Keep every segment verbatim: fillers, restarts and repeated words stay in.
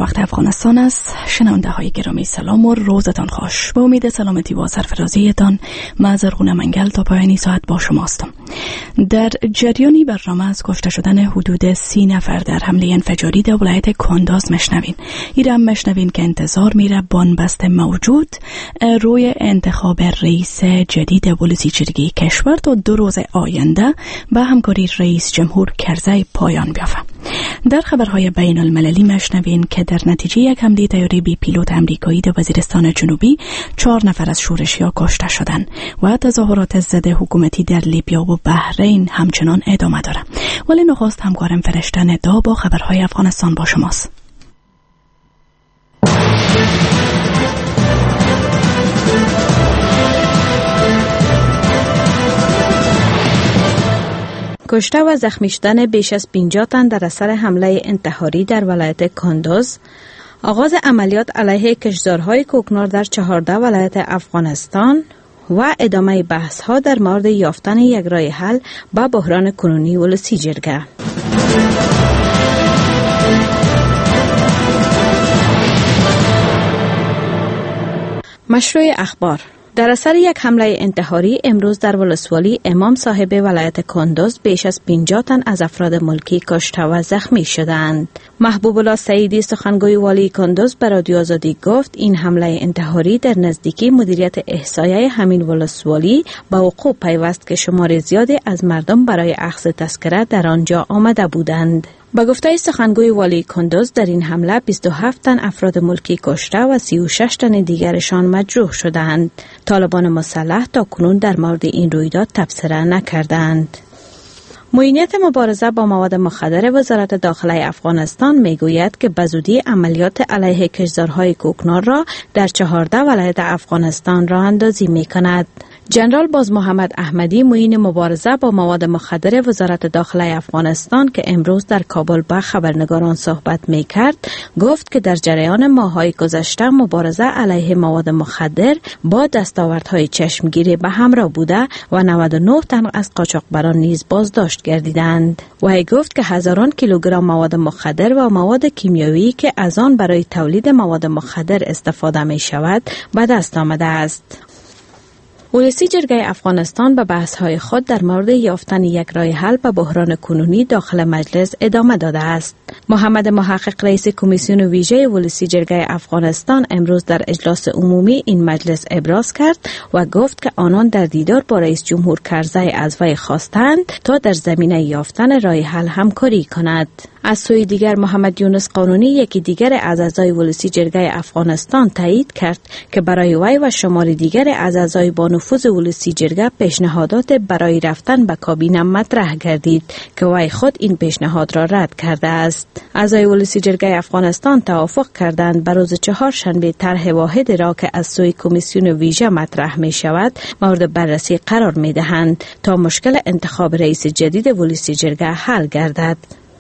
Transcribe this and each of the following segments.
وقت افغانستان است. شنونده های گرامی سلام و روزتان خوش. به امید سلامتی و سرفرازیتان من زرغونه منگل تا پایانی ساعت با شماستم. در جریانی برنامه از کشته شدن حدود سی نفر در حمله انفجاری در ولایت کنداز مشنوین. ایران مشنوین که انتظار میره بنبست موجود روی انتخاب رئیس جدید ولسیجرگی کشور تا دو روز آینده با همکاری رئیس جمهور کرزی پایان بیافته. در خبرهای بین المللی مشنوین که در نتیجه یک حمله طیاره بی پیلوت امریکایی در وزیرستان جنوبی چهار نفر از شورشیان کشته شدند و تظاهرات ضد حکومتی در لیبیا و بحرین همچنان ادامه دارد. ولی نخست همکارم فرشته ندا با خبرهای افغانستان با شماست. کشته و زخمی شدن بیش از پنجاه تن در اثر حمله انتحاری در ولایت کندوز، آغاز عملیات علیه کشتزارهای کوکنار در چهارده ولایت افغانستان و ادامه بحث ها در مورد یافتن یک راه حل با بحران کنونی ولسیجرگه. مشروع اخبار: در اثر یک حمله انتحاری امروز در ولسوالی امام صاحب ولایت کندوز بیش از پنجاه تن از افراد ملکی کشته و زخمی شدند. محبوب الله سعیدی سخنگوی والی کندوز به رادیو آزادی گفت این حمله انتحاری در نزدیکی مدیریت احصایه همین ولسوالی با وقوع پیوست که شمار زیادی از مردم برای اخذ تذکره در آنجا آمده بودند. با گفته سخنگوی والی کندوز در این حمله بیست و هفت تن افراد ملکی کشته و سی و شش تن دیگرشان مجروح شدند. طالبان مسلح تا کنون در مورد این رویداد تبصره نکردند. معینیت مبارزه با مواد مخدر وزارت داخله افغانستان میگوید که بزودی عملیات علیه کشتزارهای کوکنار را در چهارده ولایت افغانستان راه اندازی میکند. جنرال باز محمد احمدی معین مبارزه با مواد مخدر وزارت داخله افغانستان که امروز در کابل با خبرنگاران صحبت می کرد گفت که در جریان ماه‌های گذشته مبارزه علیه مواد مخدر با دستاوردهای چشمگیری به همراه بوده و نود و نه تن از قاچاقبران نیز بازداشت گردیدند. وی گفت که هزاران کیلوگرم مواد مخدر و مواد کیمیایی که از آن برای تولید مواد مخدر استفاده می شود به دست آمده است. ولسیجرگه افغانستان به بحث‌های خود در مورد یافتن یک راه حل به بحران کنونی داخل مجلس ادامه داده است. محمد محقق رئیس کمیسیون ویژه ولسیجرگه افغانستان امروز در اجلاس عمومی این مجلس ابراز کرد و گفت که آنان در دیدار با رئیس جمهور کرزی از وی خواستند تا در زمینه یافتن راه حل همکاری کند. از سوی دیگر محمد یونس قانونی یکی دیگر از اعضای ولسیجرگه افغانستان تایید کرد که برای وی و شمار دیگر از اعضای با نفوذ ولسیجرگه پیشنهادات برای رفتن به کابینه مطرح گردید که وی خود این پیشنهاد را رد کرده است. اعضای ولسیجرگه افغانستان توافق کردند بر روز چهارشنبه طرح واحد را که از سوی کمیسیون ویژه مطرح می شود مورد بررسی قرار می دهند تا مشکل انتخاب رئیس جدید ولسیجرگه حل گردد.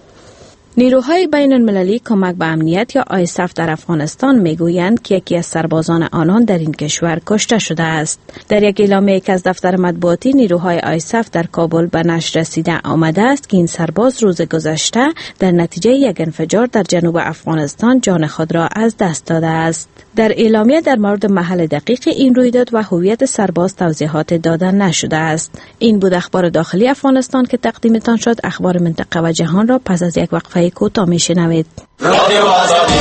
نیروهای بین المللی کمک به امنیت یا آیسف در افغانستان میگویند که یکی از سربازان آنان در این کشور کشته شده است. در یک اعلامیه که از دفتر مطبوعاتی نیروهای آیسف در کابل به نشر رسیده آمده است که این سرباز روز گذشته در نتیجه یک انفجار در جنوب افغانستان جان خود را از دست داده است. در اعلامیه در مورد محل دقیق این رویداد و هویت سرباز توضیحات داده نشده است. این بود اخبار داخلی افغانستان که تقدیمتان شد. اخبار منطقه و جهان را پس از یک وقفه کوتاه میشنوید. رادیو آزادی.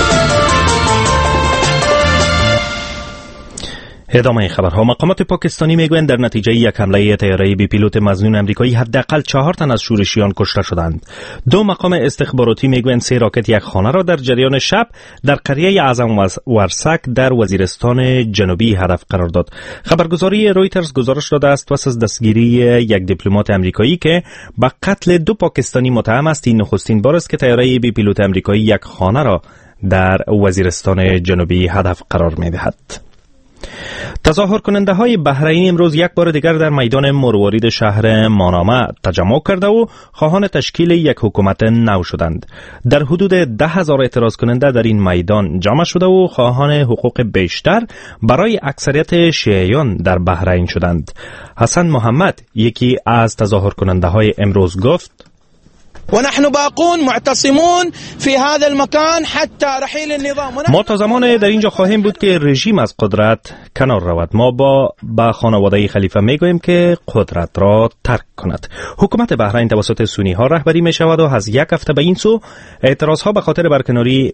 ادامه خبرها. مقامات پاکستانی میگویند در نتیجه یک حمله طیاره بی پیلوت مظنون امریکایی حداقل چهار تن از شورشیان کشته شدند. دو مقام استخباراتی میگویند سه راکت یک خانه را در جریان شب در قریه اعظم ورسک در وزیرستان جنوبی هدف قرار داد. خبرگزاری رویترز گزارش داده است پس از دستگیری یک دیپلمات امریکایی که به قتل دو پاکستانی متهم است این نخستین بار است که طیاره بی پیلوت امریکایی یک خانه را در وزیرستان جنوبی هدف قرار میدهد. تظاهر کننده های بحرینی امروز یک بار دیگر در میدان مروارید شهر مانامه تجمع کرده و خواهان تشکیل یک حکومت نو شدند. در حدود ده هزار اعتراض کننده در این میدان جمع شده و خواهان حقوق بیشتر برای اکثریت شیعیان در بحرین شدند. حسن محمد یکی از تظاهر کننده های امروز گفت: ونحن باقون معتصمون في هذا المكان حتى رحيل النظام. ما تا زمان در اینجا خواهیم بود که رژیم از قدرت کنار رود. ما با با خانواده خلیفه میگوییم که قدرت را ترک کند. حکومت بحرین توسط سونی ها رهبری می شود و از یک هفته به این سو اعتراض ها به خاطر برکناری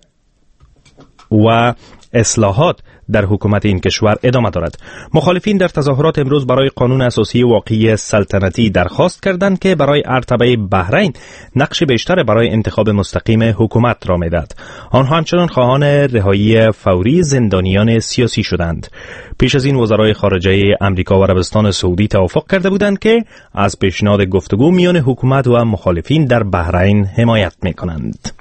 و اصلاحات در حکومت این کشور ادامه دارد. مخالفین در تظاهرات امروز برای قانون اساسی واقعی سلطنتی درخواست کردند که برای ارتباط بحرین نقش بیشتر برای انتخاب مستقیم حکومت را میدهد. آنها همچنان خواهان رهایی فوری زندانیان سیاسی شدند. پیش از این وزرای خارجه امریکا و عربستان سعودی توافق کرده بودند که از پیشنهاد گفتگو میان حکومت و مخالفین در بحرین حمایت میکنند.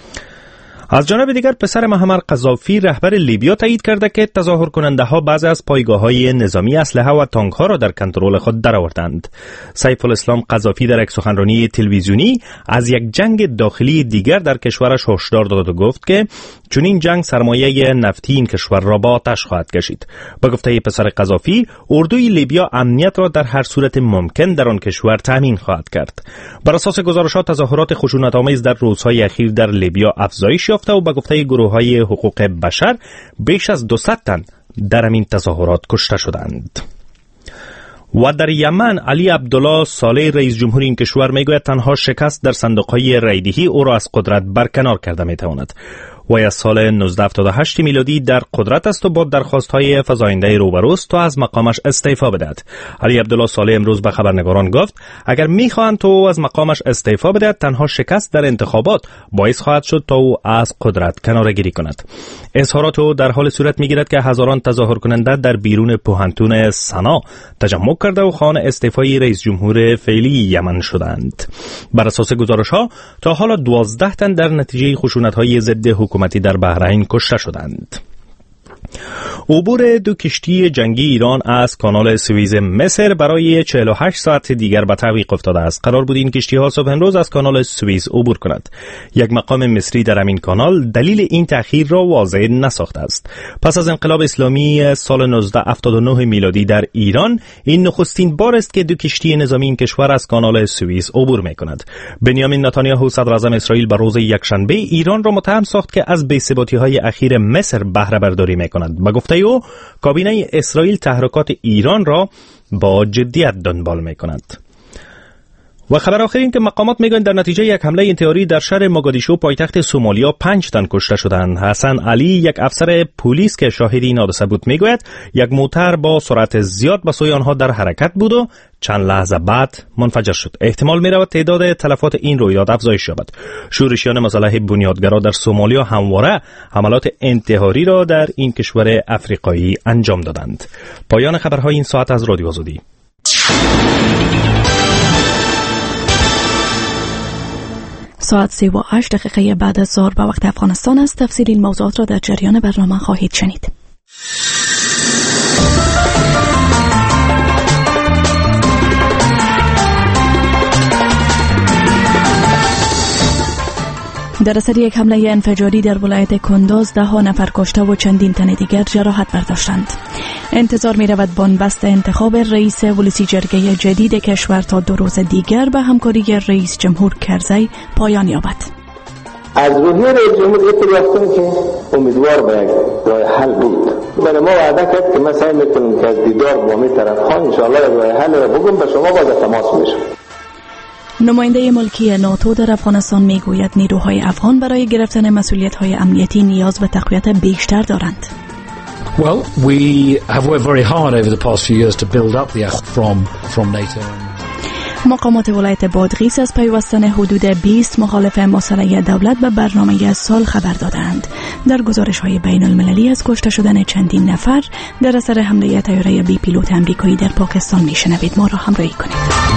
از جانب دیگر پسر معمر قذافی رهبر لیبیا تایید کرده که تظاهر کننده ها بعضی از پایگاه‌های نظامی اسلحه و تانک ها را در کنترل خود درآوردند. سیف الاسلام قذافی در یک سخنرانی تلویزیونی از یک جنگ داخلی دیگر در کشورش هشدار داد و گفت که چون این جنگ سرمایه نفتی این کشور را با آتش خواهد کشید. به گفته پسر قذافی، اردوی لیبیا امنیت را در هر صورت ممکن در آن کشور تامین خواهد کرد. بر اساس گزارشات تظاهرات خشونت‌آمیز در روزهای اخیر در لیبیا افزایش و به گفته گروه‌های حقوق بشر بیش از دویست تن در این تظاهرات کشته شدند. و در یمن علی عبدالله صالح رئیس جمهور این کشور میگوید تنها شکست در صندوق‌های رایدهی او را از قدرت برکنار کرده میتواند. وی از سال نوزده هفتاد و هشت میلادی در قدرت است و با درخواست‌های فزاینده روبروست تا از مقامش استعفا بدهد. علی عبدالله صالح امروز به خبرنگاران گفت اگر می‌خواهند تا او از مقامش استعفا بدهد تنها شکست در انتخابات باعث خواهد شد تا او از قدرت کناره‌گیری کند. اظهارات او در حال صورت می‌گیرد که هزاران تظاهر کننده در بیرون پوهنتون سنا تجمع کرده و خواهان استعفای رئیس جمهور فعلی یمن شدند. بر اساس گزارش‌ها تا حالا دوازده تن در نتیجه خشونت‌های ضد حکومتی در بحرین کشته شدند. عبور دو کشتی جنگی ایران از کانال سوئیز مصر برای چهل و هشت ساعت دیگر به تعویق افتاده است. قرار بود این کشتی‌ها صبح امروز از کانال سوئیز عبور کند. یک مقام مصری در همین کانال دلیل این تأخیر را واضح نساخته است. پس از انقلاب اسلامی سال نوزده هفتاد و نه میلادی در ایران، این نخستین بار است که دو کشتی نظامی این کشور از کانال سوئیز عبور می‌کند. بنیامین نتانیاهو صدر اعظم اسرائیل بر روز یکشنبه ایران را متهم ساخت که از بی‌ثباتی‌های اخیر مصر بهره برداری می‌کند. به گفته او کابینه اسرائیل تحرکات ایران را با جدیت دنبال می‌کند. و خبر آخر این که مقامات میگویند در نتیجه یک حمله انتحاری در شهر موگادیشو پایتخت سومالیا پنج تن کشته شدند. حسن علی یک افسر پلیس که شاهد این حادثه بود میگوید یک موتر با سرعت زیاد به سوی آنها در حرکت بود و چند لحظه بعد منفجر شد. احتمال می‌رود تعداد تلفات این رویداد افزایش یابد. شورشیان مسلح بنیادگرا در سومالیا همواره حملات انتحاری را در این کشور افریقایی انجام دادند. پایان خبرهای این ساعت از رادیو آزادی. ساعت سی و هشت دقیقه بعد از ظهر به وقت افغانستان است. تفصیل این موضوعات را در جریان برنامه خواهید شنید. در اثر یک حمله انفجاری در ولایت کندوز ده ها نفر کشته و چندین تن دیگر جراحت برداشتند. انتظار می رود بنبست انتخاب رئیس ولسی جرگه جدید کشور تا دو روز دیگر به همکاری رئیس جمهور کرزی پایان یابد. از روحیه رئیس جمهور اطلاع که امیدوار به یک راه حل بود. برای ما وعده کرد که ما سعی میکنیم که از دیدار با می طرف ها انشاءالله یک راه حل را بگم به شما باز تماس میشم. نماینده ملکی ناتو در افغانستان میگوید نیروهای افغان برای گرفتن مسئولیت‌های امنیتی نیاز به تقویت بیشتر دارند. Well, we have worked very hard over the past few years to build up the from from NATO. مقامات ولایت بادغیس از پیوستن حدود بیست مخالف مسلح دولت به برنامه سال خبر دادند. در گزارش‌های بین المللی از کشته شدن چندین نفر در اثر حمله طیاره بی پیلوت آمریکایی در پاکستان میشنوید. ما را همراهی کنید.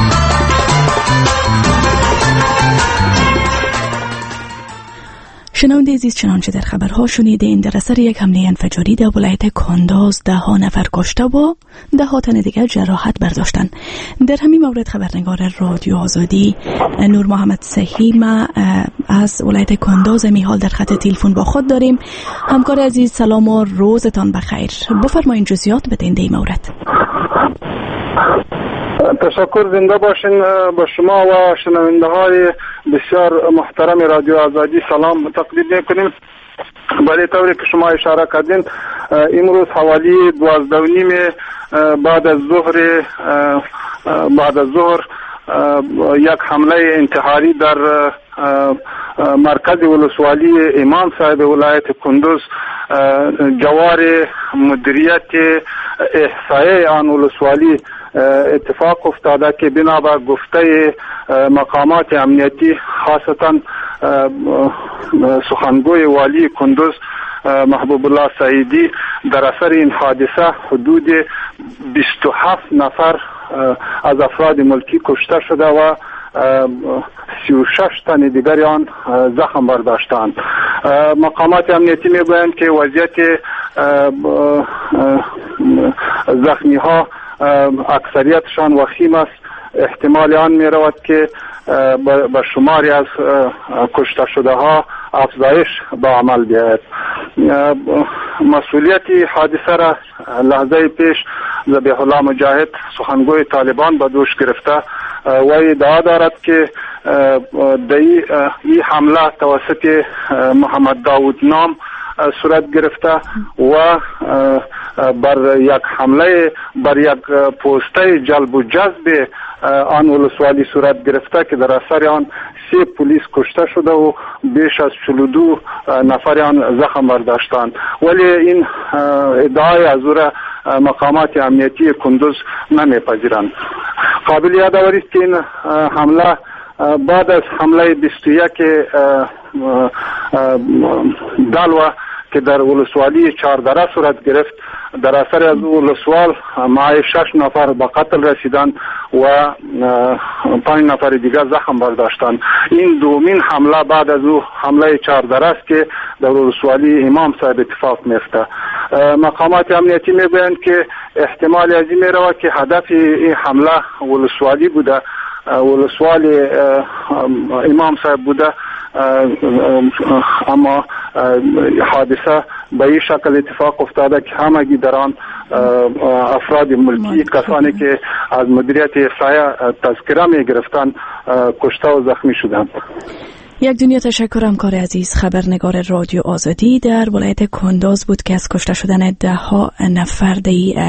شنونده عزیز، چنانچه در خبرها شنیدین، در اثر یک حمله انفجاری در ولایت کندوز ده ها نفر کشته و ده ها تن دیگر جراحت برداشتند. در همین مورد خبرنگار رادیو آزادی نور محمد سهیم از ولایت کندوز می حال در خط تلفن با خود داریم. همکار عزیز سلام و روزتان بخیر. بفرمایید جزئیات بدین در این مورد. تشکر، زنده باشین. با شما و شنونده های بسیار محترم رادیو آزادی سلام تقدیم میکنیم. برای طوری که شما اشاره کردین، امروز حوالی دوازده و نیم بعد از ظهر بعد از ظهر یک حمله انتحاری در مرکز ولسوالی امام صاحب ولایت کندوز جوار مدیریت احصایه آن ولسوالی اتفاق افتاده که بنا به گفته مقامات امنیتی، خاصتا سخنگوی والی کندوز محبوب الله سعیدی، در اثر این حادثه حدود بیست و هفت نفر از افراد ملکی کشته شده و سی و شش تن دیگر آن زخم برداشتند. مقامات امنیتی میگویند که وضعیت زخمی ها اکثریتشان وخیم است. احتمال آن می رود که به شماری از کشته شده ها افزایش به عمل بیاید. مسئولیت حادثه را لحظه پیش ذبیح الله مجاهد سخنگوی طالبان به دوش گرفته و ادعا دارد که این حمله توسط محمد داود نام صورت گرفته و بر یک حمله بر یک پوسته جلب و جذب آن ولسوالی صورت گرفته که در اثر آن سه پلیس کشته شده و بیش از چهل و دو نفر آن زخم برداشتند. ولی این ادعای از او را مقامات امنیتی کندوز نمیپذیرند. قابل یادآوری است که این حمله بعد از حمله بیست و یک دلوه که در ولسوالی چهاردره صورت گرفت، در اثر از ولسوال معای شش نفر به قتل رسیدند و پنج نفر دیگر زخم برداشتند. این دومین حمله بعد از او حمله چهاردره است که در ولسوالی امام صاحب اتفاق میفته. مقامات امنیتی میگویند که احتمال از این میرود که هدف این حمله ولسوالی بوده، ولسوالی امام صاحب بوده، اما حادثه به این شکل اتفاق افتاده که همگی در آن افراد ملکی، کسانی که از مدیریت احصایه تذکره می گرفتن، کشته و زخمی شدند. یک دنیا تشکر همکار عزیز. خبرنگار رادیو آزادی در ولایت کندوز بود که از کشته شدن ده ها نفر در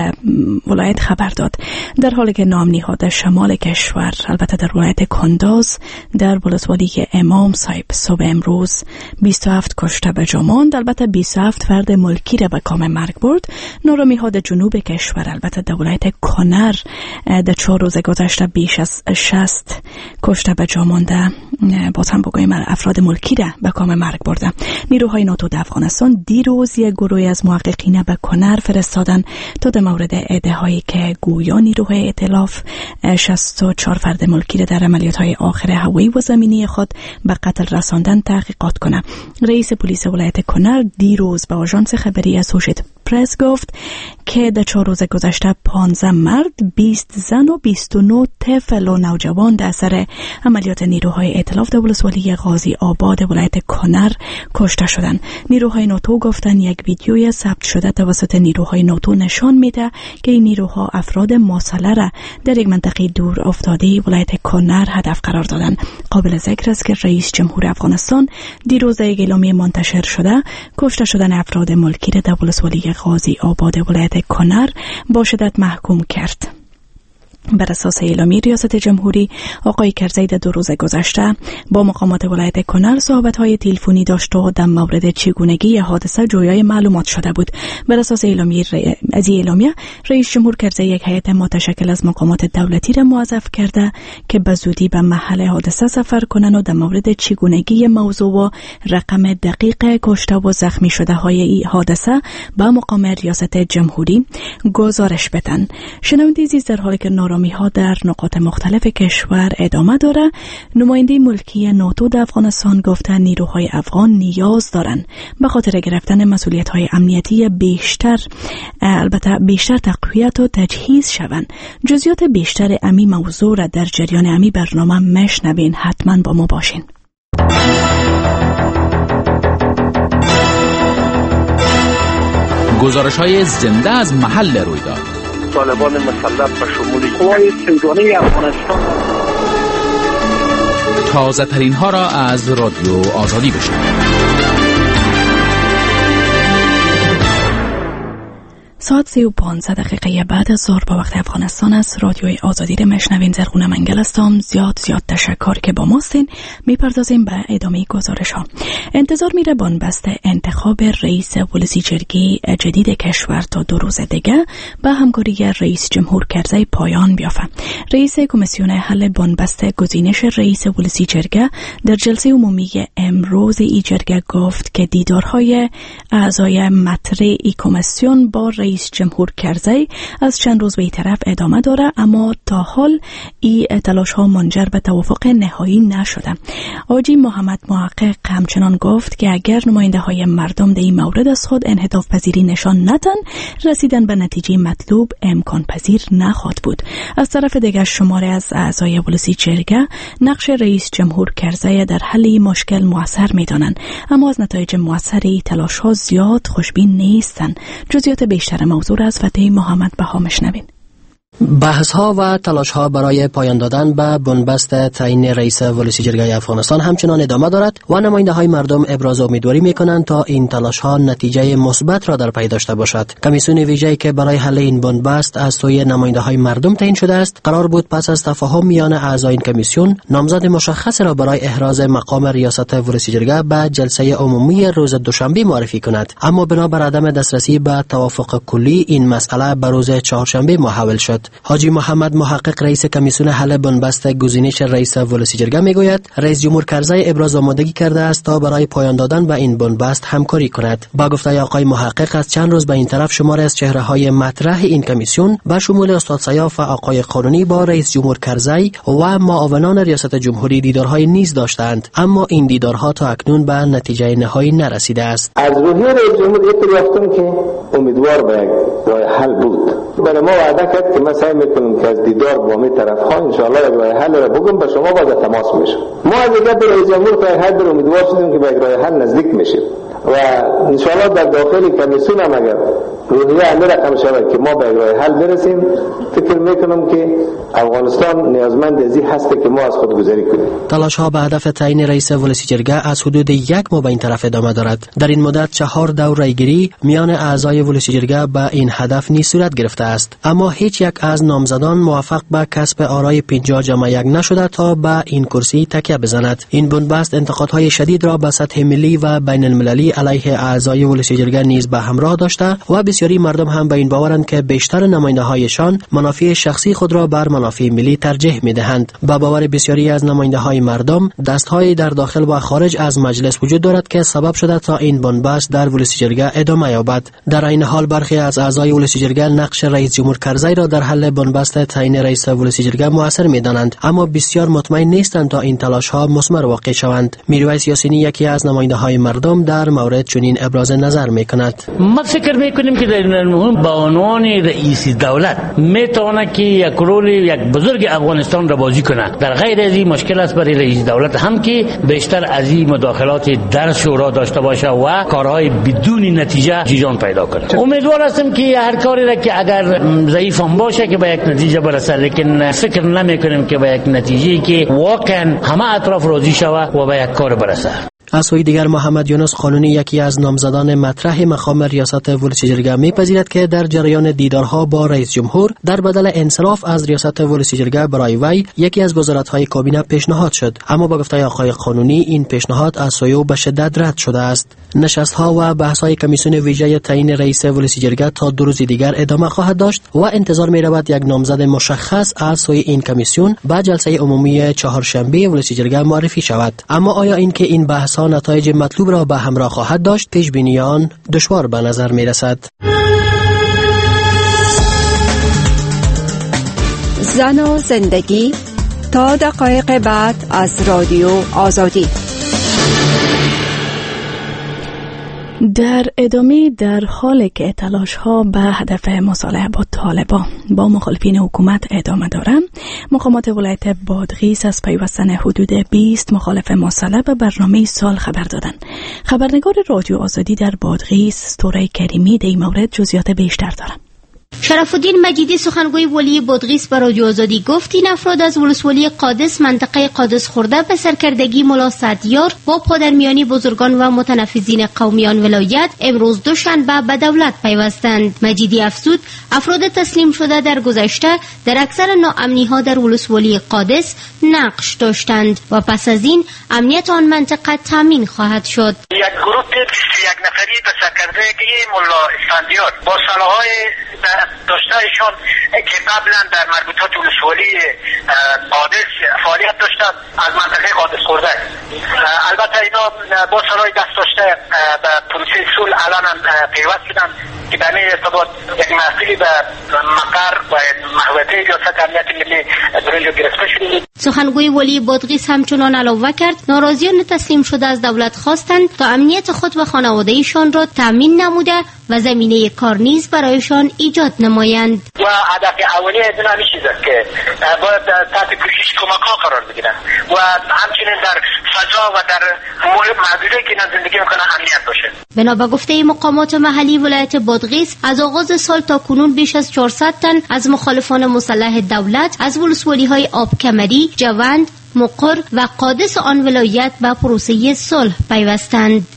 ولایت خبر داد، در حالی که نام نهاد شمال کشور، البته در ولایت کندوز، در ولسوالی که امام صاحب صبح امروز بیست و هفت کشته به جا ماند. البته بیست و هفت فرد ملکی را به کام مرگ برد. نام نهاد جنوب کشور، البته در ولایت کنر، در چهار روز گذشته بیش از شصت کشته به جا مانده. باز هم بگویم افراد ملکی را به کام مرگ برده. نیروهای ناتو در افغانستان دیروز یک گروه از محققین به کنر فرستادن تا در مورد ادعاهایی که گویا نیروهای ائتلاف شصت و چهار فرد ملکی را در عملیات‌های آخر هوایی و زمینی خود به قتل رساندن تحقیقات کنه. رئیس پلیس ولایت کنر دیروز به آژانس خبری اسوشیتد پرس گفت که در چهار روز گذشته پانزده مرد، بیست زن و بیست و نه طفل و نوجوان در اثر عملیات نیروهای ائتلاف در ولسوالی غازی آباد ولایت کنر کشته شدند. نیروهای ناتو گفتن یک ویدیوی ثبت شده توسط نیروهای ناتو نشان میده که این نیروها افراد ماسله را در یک منطقه دور افتاده ولایت کنر هدف قرار دادند. قابل ذکر است که رئیس جمهور افغانستان دیروز یک اعلامیه منتشر شده کشته شدن افراد ملکی را در ولسوالی غازی آباد ولایت کنر با شدت محکوم کرد. بر اساس اعلامیه ریاست جمهوری، آقای کرزی در دو روز گذشته با مقامات ولایت کنر صحبت‌های تلفنی داشت و در مورد چگونگی حادثه جویای معلومات شده بود. بر اساس اعلامیه از اعلامیه رئیس جمهور کرزی یک هیئت متشکل از مقامات دولتی را موظف کرده که به زودی به محل حادثه سفر کنند و در مورد چگونگی موضوع و رقم دقیق کشته و زخمی شده های این حادثه به مقام ریاست جمهوری گزارش بدن. شنونده عزیز، در حالی که نارامی ها در نقاط مختلف کشور ادامه داره، نماینده ملکی ناتو در افغانستان گفته نیروهای افغان نیاز دارن به خاطر گرفتن مسئولیت های امنیتی بیشتر، البته بیشتر تقویت و تجهیز شوند. جزئیات بیشتر امی موضوع را در جریان امی برنامه مشنوین. حتما با ما باشین. گزارش های زنده از محل رویداد، طالبان مسلح به شمول قوای سیگانه افغانستان. تازه ترین ها را از رادیو آزادی بشنوید. ساعت سی و پانزده دقیقه بعد از ظهر به وقت افغانستان است. رادیوی آزادی را میشنوین. زرغونه منگل هستم. زیاد زیاد تشکر که با ماستین. میپردازیم به ادامه گزارش ها. انتظار میره بنبست انتخاب رئیس ولسی جرگه جدید کشور تا دو روز دیگه به همکاری رئیس جمهور کرزی پایان بیافته. رئیس کمیسیون حل بنبست گزینش رئیس ولسی جرگه در جلسه عمومی امروز ای جرگه گفت که دیدارهای اعضای مطرح ای کمیسیون با رئیس جمهور کرزی از چند روز به طرف ادامه داره، اما تا حال ای تلاش ها منجر به توافق نهایی نشده. آجی محمد محقق همچنان گفت که اگر نماینده های مردم در این مورد از خود انعطاف پذیری نشان ندن، رسیدن به نتیجه مطلوب امکان پذیر نخواهد بود. از طرف دیگر شماره از اعضای ولسی جرگه نقش رئیس جمهور کرزی در حل این مشکل موثر میدانند، اما از نتایج موثر این تلاش ها زیاد خوشبین نیستند. جزئیات بیشتر موضوع از فتح محمد بها میشنوین. بحث ها و تلاش ها برای پایان دادن به بنبست تعیین رئیس ولسی جرگه افغانستان همچنان ادامه دارد و نماینده های مردم ابراز امیدواری می کنند تا این تلاش ها نتیجه مثبت را در پی داشته باشد. کمیسیون ویژه‌ای که برای حل این بنبست از سوی نماینده های مردم تعیین شده است، قرار بود پس از تفاهم میان اعضای این کمیسیون نامزد مشخص را برای احراز مقام ریاست ولسی جرگه به جلسه عمومی روز دوشنبه معرفی کند، اما بنابر عدم دسترسی به توافق کلی این مسئله به روز چهارشنبه محول شد. حاجی محمد محقق رئیس کمیسیون حل بنبست گزینش رئیس ولسی جرگه میگوید رئیس جمهور کرزی ابراز آمادگی کرده است تا برای پایان دادن به این بنبست همکاری کند. با گفته آقای محقق از چند روز به این طرف شماری از چهره‌های مطرح این کمیسیون به شمول استاد سیاف و آقای قانونی با رئیس جمهور کرزی و معاونان ریاست جمهوری دیدارهای نیز داشتند، اما این دیدارها تا اکنون به نتیجه نهایی نرسیده است. از روحیه رئیس جمهور یافتم که امیدوار به یک راه حل بود. برای ما وعده کرد که سعی میکنیم که از دیدار با می طرف ها انشاءالله یک راه حل را بگم به شما باز تماس میشه. ما از دیگر به رئیس جمهور تا حد در امیدوار شدیم که به یک راه حل نزدیک میشه و انشاءالله در داخل کمیسیون هم اگر روحیه علی رقم شود که ما به یک راه حل برسیم، فکر میکنم که افغانستان نیازمند ازی هست که ما از خود گذری کنیم. تلاش ها به هدف تعیین رئیس ولسی جرگه از حدود یک ماه به این طرف ادامه دارد. در این مدت چهار دور رایگیری میان اعضای ولسی جرگه به این هدف نیز صورت گرفته است، اما هیچ یک از نامزدان موفق به کسب آرای پنجاه جمع یک نشده تا به این کرسی تکیه بزند. این بنبست انتقادهای شدید را به سطح ملی و بین المللی علیه اعضای ولسی جرگه نیز به همراه داشته و بسیاری مردم هم به این باورند که بیشتر نماینده هایشان منافع شخصی خود را بر منافع ملی ترجیح میدهند. با باور بسیاری از نماینده های مردم دستهای در داخل و خارج از مجلس وجود دارد که سبب شده تا این بنبست در ولسی جرگه ادامه یابد. در این حال برخی از اعضای ولسی جرگه نقش رئیس جمهور کرزی را در حل بنبست تعیین رئیس ولسی جرگه موثر میدانند، اما بسیار مطمئن نیستند تا این تلاش ها مثمر واقع شوند. میرویس یاسینی یکی از نماینده های مردم در مورد چنین ابراز نظر میکند. ما فکر میکنیم که در المهم با عنوان رئیس دولت میتونه که یک رول یک بزرگ افغانستان را بازی کنه. در غیر از این مشکل است برای رئیس دولت هم که بیشتر از این مداخلات در شورا داشته باشه و کارهای بدون نتیجه جیجان پیدا کنه. امیدوار هستم که هر کاری را که اگر ضعیف هم باشه که به یک نتیجه برسه، لیکن فکر نمی کنیم که به یک نتیجه که واقعا همه اطراف راضی شوه و به یک کار برسه. از سوی دیگر محمد یونس قانونی یکی از نامزدان مطرح مقام ریاست ولسی جرگه می‌پذیرد که در جریان دیدارها با رئیس جمهور در بدل انصراف از ریاست ولسی جرگه برای وی یکی از وزارت‌های کابینه پیشنهاد شد، اما با گفته آقای قانونی این پیشنهاد از سوی او به شدت رد شده است. نشست‌ها و بحث‌های کمیسیون ویژه تعیین رئیس ولسی جرگه تا دو روز دیگر ادامه خواهد داشت و انتظار می‌رود یک نامزد مشخص از سوی این کمیسیون با جلسه عمومی چهارشنبه ولسی جرگه معرفی شود. اما آیا اینکه این بحث ها نتایج مطلوب را به همراه خواهد داشت، پیش بینی آن دشوار به نظر می رسد. زن و زندگی تا دقایق بعد از رادیو آزادی. در ادامه در حالی که تلاش ها به هدف مصالحه با طالبان با مخالفین حکومت ادامه دارند، مقامات ولایت بادغیس از پیوستن حدود بیست مخالف مصالحه به برنامه سال خبر دادند. خبرنگار رادیو آزادی در بادغیس، ستوره کریمی، در این مورد جزئیات بیشتر دارند. شرف الدین مجیدی سخنگوی ولی بادغیس به رادیو آزادی گفت این افراد از ولسوالی قادس منطقه قادس خورده به سرکردگی ملا سعدیار با پادرمیانی بزرگان و متنفذین قومیان ولایت امروز دوشنبه به دولت پیوستند. مجیدی افزود افراد تسلیم شده در گذشته در اکثر ناامنی ها در ولسوالی قادس نقش داشتند و پس از این امنیت آن منطقه تامین خواهد شد. یک گروه بیست و یک نفری به سرکردگی ملا اسفندیار با سلاح‌های داشته ایشان که قبلا در مربوطات ولسوالی قادس فعالیت داشتند از منطقه قادس خورده. البته اینا با سلاح دست داشته به پروسه صلح الان هم پیوست شدند که در این ارتباط یک محفلی به مقر و محوطه ریاست امنیت ملی برنجو گرفته شده. سخنگوی ولی بادغیس همچنان علاوه کرد ناراضیان تسلیم شده از دولت خواستند تا امنیت خود و خانواده‌ایشان را تامین نموده و زمینه کار نیز برایشان ایجاد نمایند. و هدف اولیه از این همیشه است که باید تحت پوشش کمک ها قرار بگیرن و همچنین در فضا و در محدوده که زندگی میکنن امنیت باشه. بنا به گفته مقامات محلی ولایت بادغیس از آغاز سال تا کنون بیش از چهارصد تن از مخالفان مسلح دولت از ولسوالی های آبکمری، جوند، مقر و قادس آن ولایت به پروسه صلح پیوستند.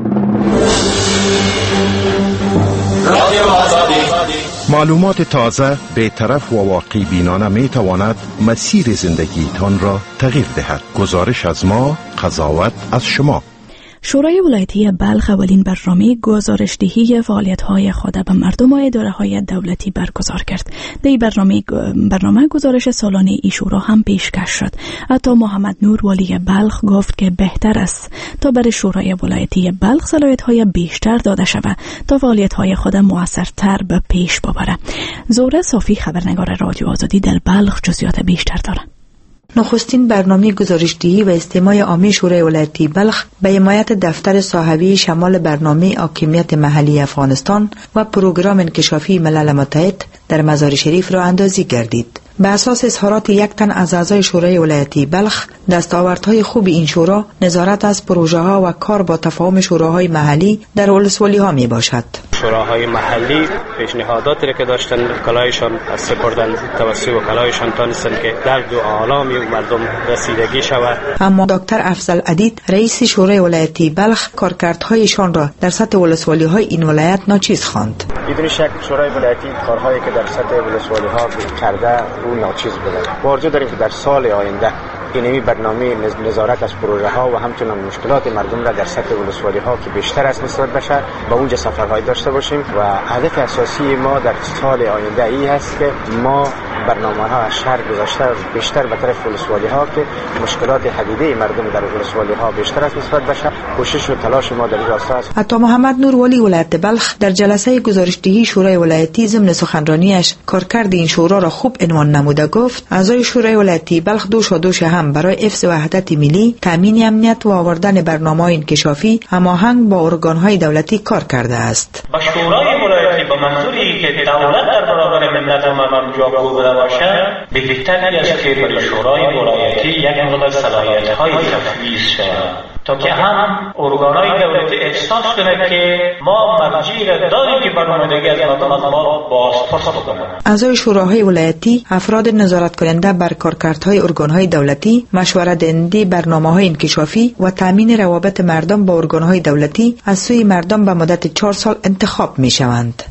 معلومات تازه، بی‌طرف و واقعی بینانه می تواند مسیر زندگی تان را تغییر دهد. گزارش از ما، قضاوت از شما. شورای ولایتی بلخ اولین برنامه گزارشدهی فعالیت‌های خود به مردم و اداره‌های دولتی برگزار کرد. در این برنامه برنامه گزارش سالانه ای شورا هم پیشکش شد. حتی محمد نور ولی بلخ گفت که بهتر است تا برای شورای ولایتی بلخ صلاحیت‌های بیشتر داده شود تا فعالیت‌های خود مؤثرتر به پیش ببره. زهره صافی خبرنگار رادیو آزادی در بلخ جزئیات بیشتر دارد. نخستین برنامه گزارشدهی و استماع عامی شورای ولایتی بلخ به حمایت دفتر صاحبی شمال برنامه حاکمیت محلی افغانستان و پروگرام انکشافی ملل متحد در مزار شریف را اندازی گردید. به اساس اظهارات یک تن از اعضای شورای ولایتی بلخ، دستاوردهای خوب این شورا نظارت از پروژه ها و کار با تفاهم شوراهای محلی در ولسوالی ها می باشد. شوراهای محلی پیشنهاداتی را که داشتن کلایشان از سپردن توسط کلایشان تانستند که درد و آلامی مردم رسیدگی شود. اما دکتر افضل عدید رئیس شورای ولایتی بلخ کارکردهایشان را در سطح ولسوالی های این ولایت ناچیز خواند. بدون شک شورای ولایتی کارهایی که در سطح ولسوالی ها کرده او ناچیز بوده. بارجو داریم که در سال آینده اینمی برنامه نظارت از پروژه ها و همچنان مشکلات مردم را در سطح ولسوالی ها که بیشتر است نسبت بشه با اونجا سفرهای داشته باشیم و هدف اساسی ما در سال آینده ای هست که ما برنامه ها از شهر گذشته بیشتر به طرف ولسوالی ها که مشکلات حدیده مردم در ولسوالی ها بیشتر است نسبت بشه. کوشش و تلاش ما در این راستا است. حتی محمد نور ولی ولایت بلخ در جلسه گزارشدهی شورای ولایتی ضمن سخنرانیش کارکرد این شورا را خوب عنوان نموده گفت اعضای شورای ولایتی بلخ دوش و دوش هم برای حفظ وحدت ملی، تامین امنیت و آوردن برنامه‌های انکشافی هماهنگ با ارگان‌های دولتی کار کرده است. با شورای ولایتی به منظوری که دولت در برابر ملت و مردم جواب بوده باشد، بهتری است که برای شورای ولایتی یک مقدار صلاحیت‌های تفویض شود تا که هم ارگان‌های دولتی احساس کنند که ما مرجعی را داریم که برنامه‌ریزی از مردم ما بازپرس بکنند. اعضای شوراهای ولایتی افراد نظارت کننده بر کارکردهای ارگان‌های دولتی، مشورت دهنده برنامه‌های انکشافی و تامین روابط مردم با ارگان‌های دولتی از سوی مردم به مدت چهار سال انتخاب می‌شوند.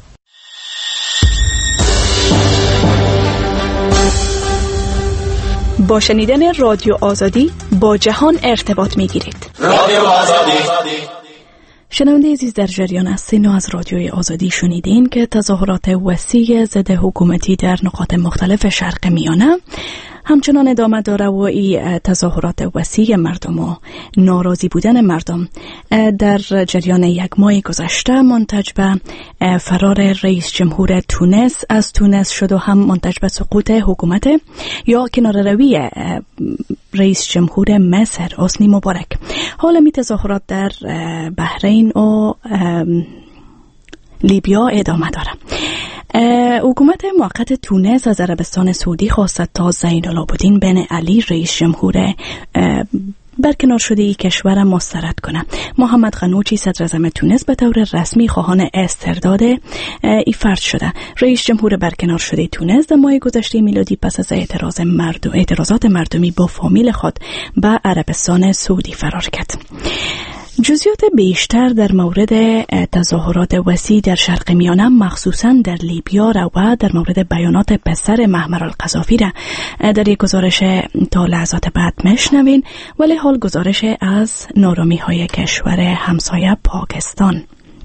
با شنیدن رادیو آزادی با جهان ارتباط می‌گیرید. رادیو آزادی. شنونده عزیز در جریان هستین و از رادیوی آزادی شنیدین که تظاهرات وسیع ضد حکومتی در نقاط مختلف شرق میانه همچنان ادامه داره و این تظاهرات وسیع مردم و ناراضی بودن مردم در جریان یک ماه گذشته منتج به فرار رئیس جمهور تونس از تونس شد و هم منتج به سقوط حکومت یا کناره‌روی رئیس جمهور مصر حسنی مبارک. حالا می تظاهرات در بحرین و لیبیا ادامه داره. حکومت موقت تونس از عربستان سعودی خواست تا زین العابدین بن علی رئیس جمهور برکنار شده کشور مسترد کنه. محمد غنوچی صدر اعظم تونس به طور رسمی خواهان استرداد ای فرد شده. رئیس جمهور برکنار شده تونس در ماه گذشته میلادی پس از اعتراض مردم اعتراضات مردمی با فامیل خود به عربستان سعودی فرار کرد. جزئیات بیشتر در مورد تظاهرات وسیع در شرق میانه مخصوصاً در لیبیا و در مورد بیانات پسر محمر القذافی را در یک گزارش تا لحظات بعد میشنوین، ولی حال گزارش از نارامی های کشور همسایه پاکستان.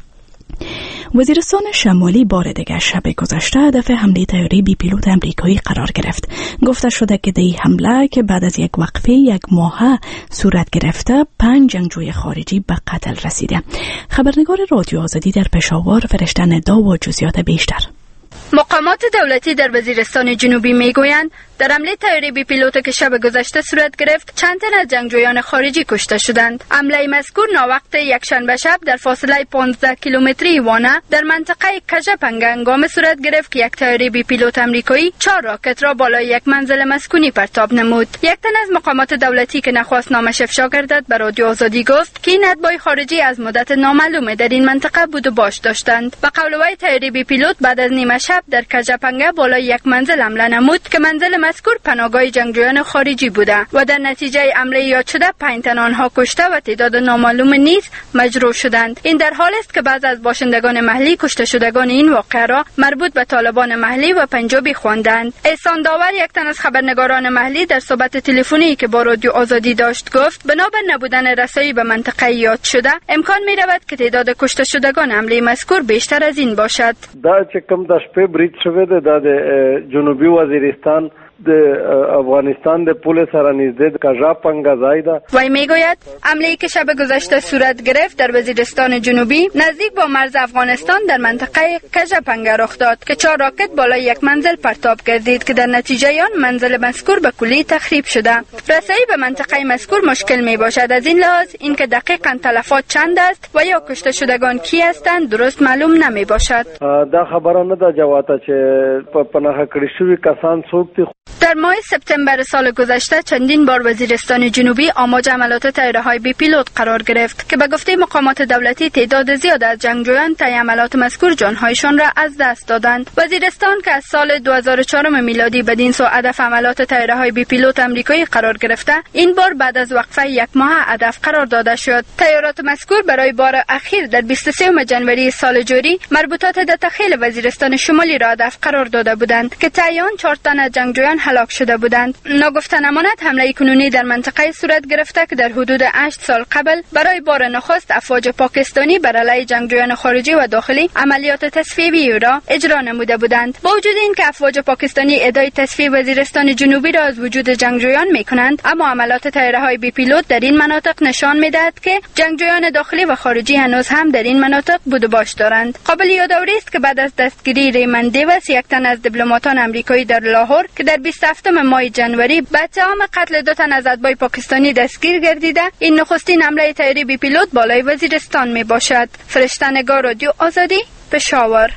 وزیرستان شمالی بار دیگر شب گذشته هدف حمله طیاره بی پیلوت امریکایی قرار گرفت. گفته شده که این حمله که بعد از یک وقفه یک ماه صورت گرفته پنج جنگجوی خارجی به قتل رسیده. خبرنگار رادیو آزادی در پشاور فرشته ندا و جزئیات بیشتر. مقامات دولتی در وزیرستان جنوبی میگویند در حمله طیاره بی پیلوت که شب گذشته صورت گرفت چند تن از جنگجویان خارجی کشته شدند. حمله مذکور ناوقت یکشنبه شب در فاصله پانزده کیلومتری وانه در منطقه کژپنگ هنگام صورت گرفت که یک طیاره بی پیلوت امریکایی چهار راکت را بالای یک منزل مسکونی پرتاب نمود. یک تن از مقامات دولتی که نخواست نامش افشا گردد به رادیو آزادی گفت که این اتباع خارجی از مدت نامعلومه در این منطقه بود و باش داشتند. به قول وی طیاره بی پیلوت بعد از نیمه شب در کژپنگ بالای یک منزل حمله نمود که منزل مذکور پناهگاه جنگجویان خارجی بوده و در نتیجه حمله یاد شده پنج تن آنها کشته و تعداد نامعلوم نیز مجروح شدند. این در حالی است که بعض از باشندگان محلی کشته شدگان این واقعه را مربوط به طالبان محلی و پنجابی خواندند. احسان داور یک تن از خبرنگاران محلی در صحبت تلفنی که با رادیو آزادی داشت گفت بنابر نبودن رسایی به منطقه یاد شده امکان می رود که تعداد کشته شدگان حمله مذکور بیشتر از این باشد. دا چې کوم د شپې بریټ شوی دی د جنوبي وزیرستان د افغانستان د پول سره نږدې د کژپنګ ځای ده. وی میگوید حمله‌ای که شب گذشته صورت گرفت در وزیرستان جنوبی نزدیک با مرز افغانستان در منطقه کژپنگ رخ داد که چهار راکت بالای یک منزل پرتاب گردید که در نتیجه آن منزل مذکور به کلی تخریب شده. رسایی به منطقه مذکور مشکل می باشد. از این لحاظ اینکه دقیقاً تلفات چند است و یا کشته شدگان کی هستند درست معلوم نمی باشد. دا خبره نه ده جواته چې په پناه کړی شوی کسان څوک دي. در ماه سپتامبر سال گذشته چندین بار وزیرستان جنوبی آماج عملات طیاره‌های بی پیلوت قرار گرفت که به گفته مقامات دولتی تعداد زیاد از جنگجویان طی عملات مذکور جانهایشان را از دست دادند. وزیرستان که از سال دو هزار و چهار میلادی بدین سو هدف عملات طیاره‌های بی پیلوت امریکایی قرار گرفته، این بار بعد از وقفه یک ماه هدف قرار داده شد. طیارات مذکور برای بار اخیر در بیست و سوم ژانویه سال جاری مربوطات د تخیل وزیرستان شمالی را هدف قرار داده بودند که طی آن چهار تن از جنگجویان هلاک شده بودند. ناگفته نماند حمله کنونی در منطقه صورت گرفته که در حدود هشت سال قبل برای بار نخست افواج پاکستانی بر علیه جنگجویان خارجی و داخلی عملیات تصفیه‌ای را اجرا نموده بودند. با وجود اینکه افواج پاکستانی ادعای تصفیه وزیرستان جنوبی را از وجود جنگجویان میکنند، اما عملیات طیاره‌های بی پیلوت در این مناطق نشان میدهد که جنگجویان داخلی و خارجی هنوز هم در این مناطق بود و باش دارند. قابل یادآوری است که بعد از دستگیری ریمن دیوس یک تن از دیپلماتان آمریکایی در لاهور که در بیست و هفتم ماه جنوری به اتهام قتل دو تن از اتباع پاکستانی دستگیر گردیده، این نخستین حمله طیاره بی پیلوت بالای وزیرستان می باشد. فرشته نگار رادیو آزادی پشاور.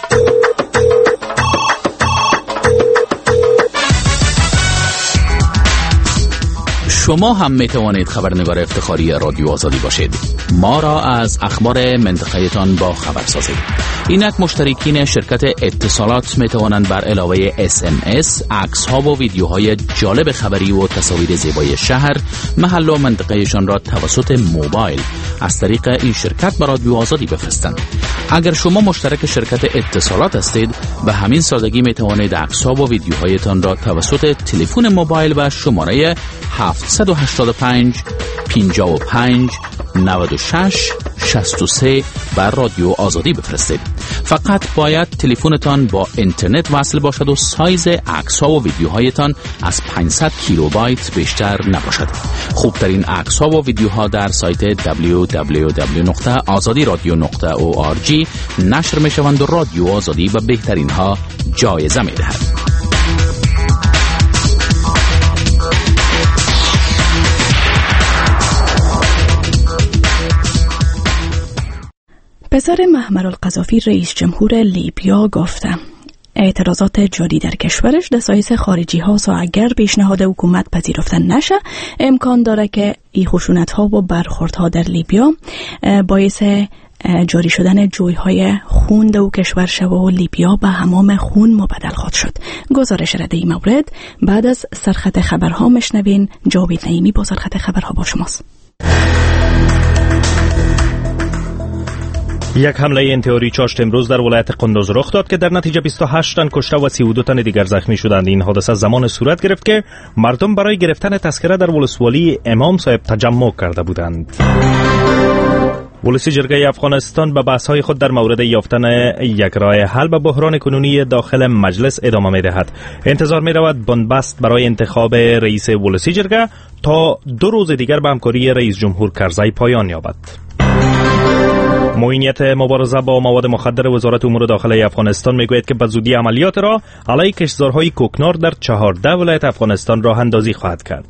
شما هم می توانید خبرنگار افتخاری رادیو آزادی باشید. ما را از اخبار منطقه‌تان با خبر سازید. اینک مشترکین شرکت اتصالات می توانند بر علاوه اس ام اس، عکس ها و ویدیوهای جالب خبری و تصاویر زیبای شهر، محل و منطقهشان را توسط موبایل از طریق این شرکت بر رادیو آزادی بفرستند. اگر شما مشترک شرکت اتصالات هستید، به همین سادگی می توانید عکس ها و ویدیوهایتان را توسط تلفن موبایل و شماره هفت هشت پنج پنجاه و پنج نود و شش شصت و سه بر رادیو آزادی بفرستید. فقط باید تلفنتان با اینترنت وصل باشد و سایز عکس‌ها و ویدیوهایتان از پانصد کیلوبایت بیشتر نباشد. خوبترین عکس‌ها و ویدیوها در سایت دبلیو دبلیو دبلیو نقطه آزادی رادیو نقطه او آر جی نشر می‌شوند و رادیو آزادی به بهترین ها جایزه می‌دهد. پسر محمر القذافی رئیس جمهور لیبیا گفته اعتراضات جاری در کشورش دسایس خارجی ها و اگر پیشنهاد حکومت پذیرفته نشه امکان داره که این خشونت ها و برخورد ها در لیبیا باعث جاری شدن جویهای خون دو کشور شود و لیبیا به حمام خون مبدل خواهد شد. گزارش رده این مورد بعد از سرخط خبرها مشنوین. جاوید نعیمی با سرخط خبرها با شماست. یک حمله انتحاری چاشت امروز در ولایت قندوز رخ داد که در نتیجه بیست و هشت تن کشته و سی و دو تن دیگر زخمی شدند. این حادثه زمان صورت گرفت که مردم برای گرفتن تذکره در ولسوالی امام صاحب تجمع کرده بودند. ولسی جرگه افغانستان به بحث‌های خود در مورد یافتن یک راه حل به بحران کنونی داخل مجلس ادامه می‌دهد. انتظار می‌رود بنبست برای انتخاب رئیس ولسی جرگه تا دو روز دیگر به همکاری رئیس جمهور کرزی پایان یابد. معینیت مبارزه با مواد مخدر وزارت امور داخلی افغانستان میگوید که به زودی عملیات را علیه کشتزارهای کوکنار در چهارده ولایت افغانستان راه اندازی خواهد کرد.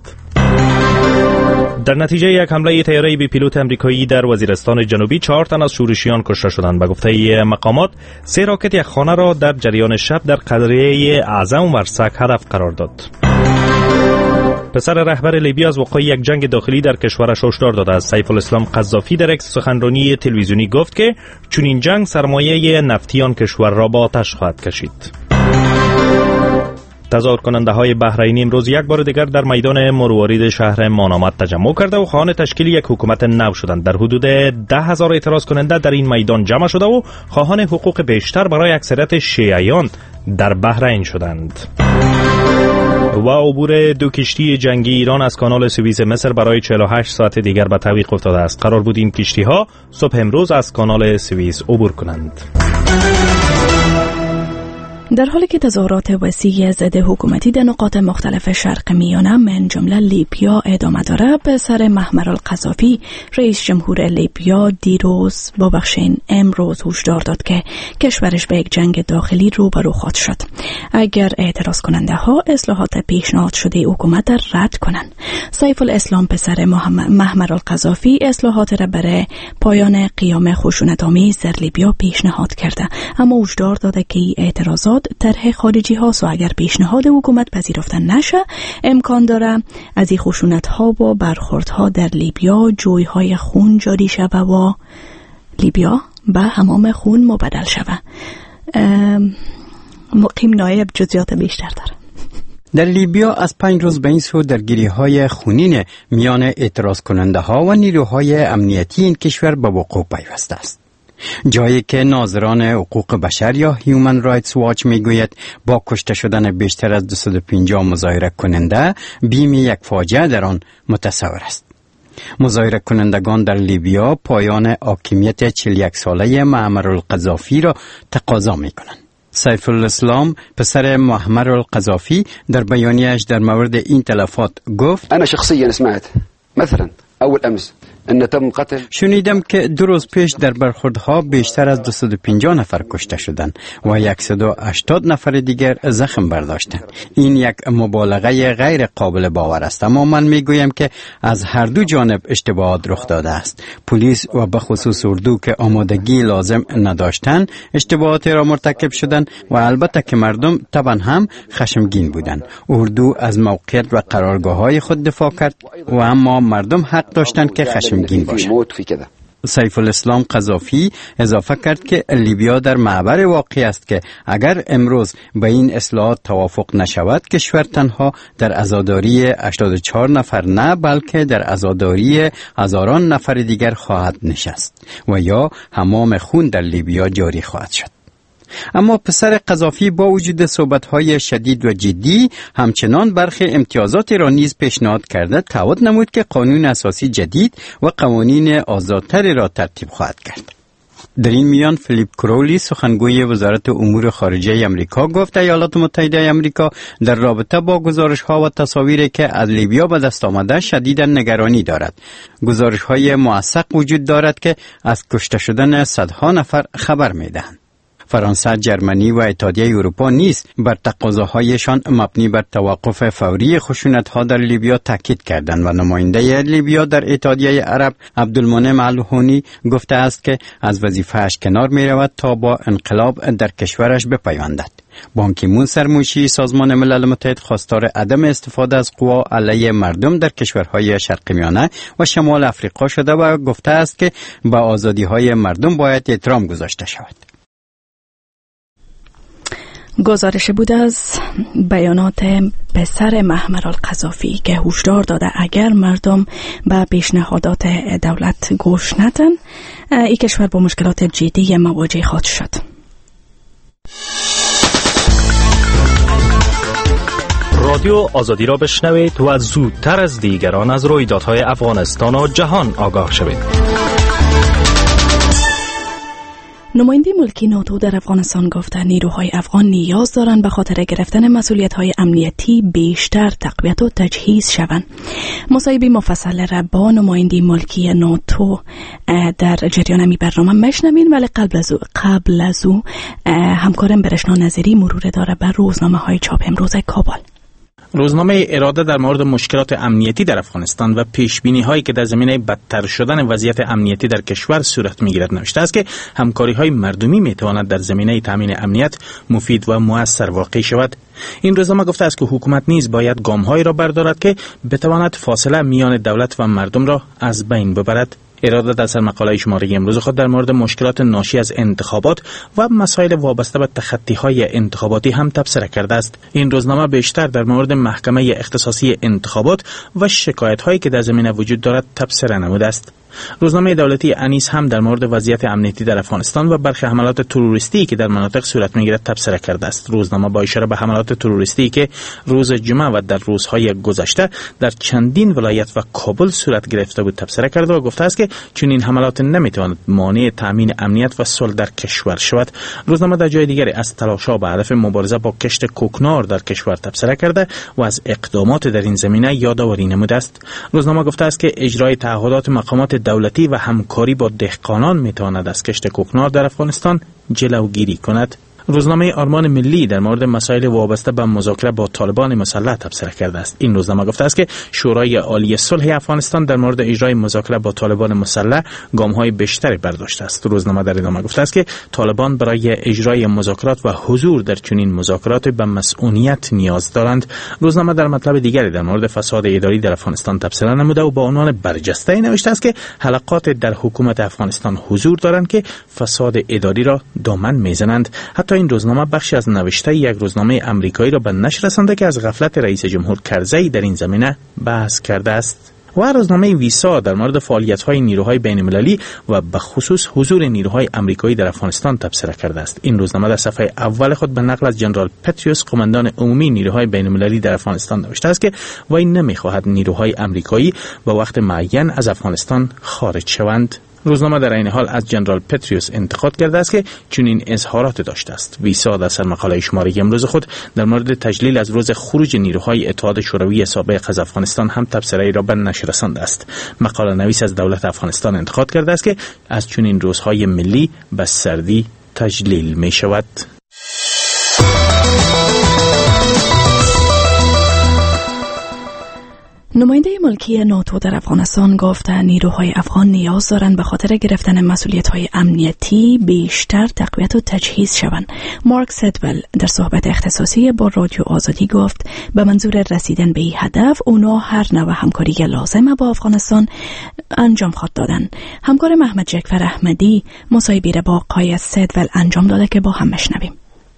در نتیجه یک حمله طیاره بی پیلوت امریکایی در وزیرستان جنوبی چهار تن از شورشیان کشته شدند. به گفته مقامات سه راکت یک خانه را در جریان شب در قریه اعظم ورسک هدف قرار داد. پسر رهبر لیبی از وقوع یک جنگ داخلی در کشورش هشدار داده است. سیف الاسلام قذافی در یک سخنرانی تلویزیونی گفت که چون این جنگ سرمایه نفتی آن کشور را با آتش خواهد کشید. تظاهر کننده های بحرینی امروز یک بار دیگر در میدان مروارید شهر مانامد تجمع کرده و خواهان تشکیل یک حکومت نو شدند. در حدود ده هزار اعتراض کننده در این میدان جمع شده و خواهان حقوق بیشتر برای اکثریت شیعیان در بحرین شدند. و عبور دو کشتی جنگی ایران از کانال سوئیس مصر برای چهل و هشت ساعت دیگر به تعویق افتاده است. قرار بود این کشتی ها صبح امروز از کانال سوئیس عبور کنند. در حالی که تظاهرات وسیع ضد حکومتی در نقاط مختلف شرق میانه من جمله لیبیا ادامه داره، پسر محمر القذافی رئیس جمهور لیبیا دیروز با بخشین امروز هشدار داد که کشورش به یک جنگ داخلی روبرو خواهد شد اگر اعتراض کننده ها اصلاحات پیشنهاد شده حکومت را رد کنند. سیف الاسلام پسر محمر القذافی اصلاحات را برای پایان قیام خشونت‌آمیز در لیبیا پیشنهاد کرده، اما هشدار داده که این اعتراضات طرح خارجی هاست و اگر پیشنهاد حکومت پذیرفته نشه امکان داره از این خشونت ها و برخورد ها در لیبیا جوی های خون جاری شود و لیبیا به حمام خون مبدل شود. مقیم نایب جزئیات بیشتر داره. در لیبیا از پنج روز به این سو درگیری های خونین میان اعتراض کننده ها و نیروهای امنیتی این کشور به وقوع پیوسته است. جایی که ناظران حقوق بشر یا هیومن رایتس واچ میگوید با کشته شدن بیشتر از دویست و پنجاه مظاهره کننده بیم یک فاجعه در آن متصور است. مظاهره کنندگان در لیبیا پایان حاکمیت چهل و یک ساله معمر القذافی را تقاضا میکنند. سیف الاسلام پسر معمر القذافی در بیانیه‌اش در مورد این تلفات گفت: انا شخصيا سمعت مثلا اول امس ان تم قتل شنیدم که دو روز پیش در برخوردها بیشتر از دویست و پنجاه نفر کشته شدند و صد و هشتاد نفر دیگر زخم برداشتند. این یک مبالغه غیر قابل باور است، اما من میگویم که از هر دو جانب اشتباهات رخ داده است. پلیس و به خصوص اردو که آمادگی لازم نداشتند اشتباهات را مرتکب شدند و البته که مردم طبعا هم خشمگین بودند. اردو از موقعیت و قرارگاه‌های خود دفاع کرد و اما مردم حق داشتند که خشمگین باشند. سیف الاسلام قذافی اضافه کرد که لیبیا در معبر واقع است که اگر امروز به این اصلاحات توافق نشود کشور تنها در عزاداری هشتاد و چهار نفر نه بلکه در عزاداری هزاران نفر دیگر خواهد نشست و یا حمام خون در لیبیا جاری خواهد شد. اما پسر قذافی با وجود صحبت‌های شدید و جدی همچنان برخی امتیازات را نیز پیشنهاد کرده تعهد نمود که قانون اساسی جدید و قوانین آزادتری را ترتیب خواهد کرد. در این میان فیلیپ کرولی سخنگوی وزارت امور خارجه امریکا گفت ایالات متحده امریکا در رابطه با گزارش‌ها و تصاویری که از لیبیا به دست آمده شدیداً نگرانی دارد. گزارش‌های موثق وجود دارد که از کشته شدن صدها نفر خبر می‌دهند. فرانسه، جرمنی و اتحادیه اروپا نیز بر تقاضاهایشان مبنی بر توقف فوری خشونت‌ها در لیبیا تاکید کردند و نماینده لیبیا در اتحادیه عرب عبدالمنعم الهونی گفته است که از وظیفه‌اش کنار می‌رود تا با انقلاب در کشورش بپیوندد. بان کی مون سرمنشی سازمان ملل متحد خواستار عدم استفاده از قوا علیه مردم در کشورهای شرق میانه و شمال افریقا شده و گفته است که به آزادی‌های مردم باید احترام گذاشته شود. گزارش بود از بیانات پسر محمر القذافی که هشدار داده اگر مردم به پیشنهادات دولت گوش ندن این کشور با مشکلات جدی مواجه خواهد شد. رادیو آزادی را بشنوید و زودتر از دیگران از رویدادهای افغانستان و جهان آگاه شوید. نماینده ملکی ناتو در افغانستان گفته نیروهای افغان نیاز دارند به خاطر گرفتن مسئولیت‌های امنیتی بیشتر تقویت و تجهیز شوند. مصاحبه مفصل را با نماینده ملکی ناتو در جریان می برنامه مشنوین، ولی قبل از او قبل از او همکارم برشنا نظری مرور داره بر روزنامه‌های چاپ امروز کابل. روزنامه اراده در مورد مشکلات امنیتی در افغانستان و پیشبینی هایی که در زمینه بدتر شدن وضعیت امنیتی در کشور صورت میگیرد نوشته است که همکاری های مردمی میتواند در زمینه تامین امنیت مفید و مؤثر واقع شود. این روزنامه گفته است که حکومت نیز باید گام هایی را بردارد که بتواند فاصله میان دولت و مردم را از بین ببرد. اراده در سر مقاله شماره امروز خود در مورد مشکلات ناشی از انتخابات و مسائل وابسته به تخطی‌های انتخاباتی هم تبصره کرده است. این روزنامه بیشتر در مورد محکمه اختصاصی انتخابات و شکایت‌هایی که در زمینه وجود دارد تبصره نموده است. روزنامه دولتی انیس هم در مورد وضعیت امنیتی در افغانستان و برخی حملات تروریستی که در مناطق صورت می‌گیرد تبصره کرده است. روزنامه با اشاره به حملات تروریستی که روز جمعه و در روزهای گذشته در چندین ولایت و کابل صورت گرفته بود تبصره کرده و گفته است که چون این حملات نمیتواند مانع تامین امنیت و صلح در کشور شود. روزنامه در جای دیگری از تلاش‌ها به هدف مبارزه با کشت کوکنار در کشور تبصره کرده و از اقدامات در این زمینه یادآوری نموده است. روزنامه گفته است که اجرای تعهدات مقامات دولتی و همکاری با دهقانان میتواند از کشت کوکنار در افغانستان جلوگیری کند. روزنامه آرمان ملی در مورد مسائل وابسته به مذاکره با طالبان مسلح تبصره کرده است. این روزنامه گفته است که شورای عالی صلح افغانستان در مورد اجرای مذاکره با طالبان مسلح گام‌های بیشتری برداشته است. روزنامه در ادامه گفته است که طالبان برای اجرای مذاکرات و حضور در چنین مذاکرات به مسئولیت نیاز دارند. روزنامه در مطلب دیگری در مورد فساد اداری در افغانستان تبصره نموده و با عنوان برجسته نوشته است که حلقات در حکومت افغانستان حضور دارند که فساد اداری را دامن میزنند. حتی این روزنامه بخشی از نوشته یک روزنامه امریکایی را به نشر رسانده که از غفلت رئیس جمهور کرزی در این زمینه بحث کرده است. و روزنامه ویسا در مورد فعالیت‌های نیروهای بین‌المللی و به خصوص حضور نیروهای امریکایی در افغانستان تبصره کرده است. این روزنامه در صفحه اول خود به نقل از جنرال پتریوس قماندان عمومی نیروهای بین‌المللی در افغانستان نوشته است که وی نمی‌خواهد نیروهای امریکایی به وقت معین از افغانستان خارج شوند. روزنامه در این حال از جنرال پتریوس انتقاد کرده است که چنین اظهارات داشته است. ویسا در سر مقاله شماره امروز خود در مورد تجلیل از روز خروج نیروهای اتحاد شوروی سابق از افغانستان هم تبصره را به نشر رسانده است. مقاله نویس از دولت افغانستان انتقاد کرده است که از چنین روزهای ملی به سردی تجلیل می شود. نماینده ملکی ناتو در افغانستان گفته نیروهای افغان نیاز دارند به خاطر گرفتن مسئولیت‌های امنیتی بیشتر تقویت و تجهیز شوند. مارک سدول در صحبت اختصاصی با رادیو آزادی گفت به منظور رسیدن به این هدف اونا هر نوع همکاری لازم با افغانستان انجام خواهد دادن. همکار محمد جعفر احمدی مصاحبه را با آقای سدول انجام داده که با هم مشنویم.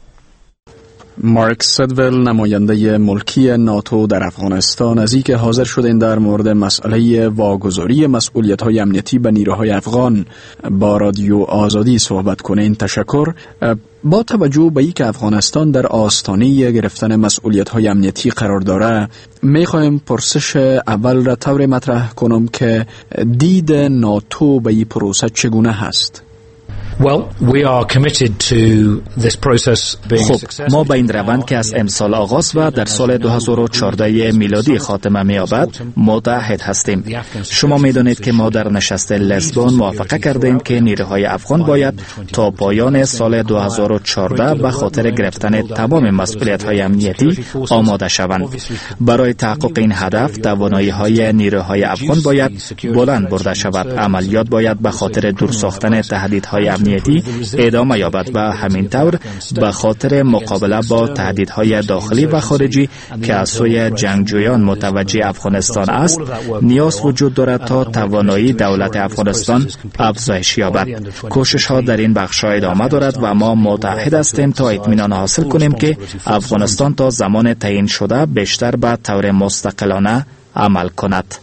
مارک سدول نماینده ملکی ناتو در افغانستان از اینکه حاضر شدند در مورد مسئله واگذاری مسئولیت‌های امنیتی به نیروهای افغان با رادیو آزادی صحبت کنند تشکر. با توجه به اینکه افغانستان در آستانه گرفتن مسئولیت‌های امنیتی قرار داره، می‌خوایم پرسش اول را طور مطرح کنم که دید ناتو به این پروسه چگونه هست؟ خب ما به این روند که از امسال آغاز و در سال دو هزار و چهارده میلادی خاتمه می‌یابد متعهد هستیم. شما می‌دانید که ما در نشست لزبون موافقه کردیم که نیروهای افغان باید تا پایان سال دو هزار و چهارده به خاطر گرفتن تمام مسئولیت‌های امنیتی آماده شوند. برای تحقق این هدف توانایی‌های نیروهای افغان باید بلند برده شود. عملیات باید به خاطر دور ساختن تهدیدهای امنیتی ادامه یابد و همینطور به خاطر مقابله با تهدیدهای داخلی و خارجی که از سوی جنگجویان متوجه افغانستان است نیاز وجود دارد تا توانایی دولت افغانستان افزایش یابد. کوشش ها در این بخش ادامه دارد و ما متعهد هستیم تا اطمینان حاصل کنیم که افغانستان تا زمان تعیین شده بیشتر به طور مستقلانه عمل کند.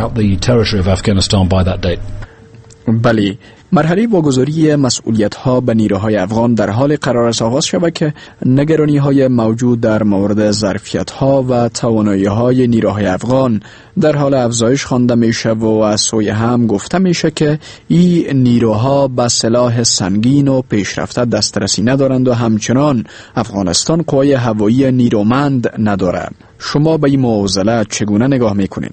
بله، مرحله واگذاری مسئولیت‌ها به نیروهای افغان در حال قرار است آغاز شود که نگرانی‌های موجود در مورد ظرفیت‌ها و توانایی‌های نیروهای افغان در حال افزایش خوانده میشه و از سوی هم گفته میشه که این نیروها به سلاح سنگین و پیشرفته دسترسی ندارند و همچنان افغانستان قوای هوایی نیرومند ندارد. شما به این معضله چگونه نگاه میکنین؟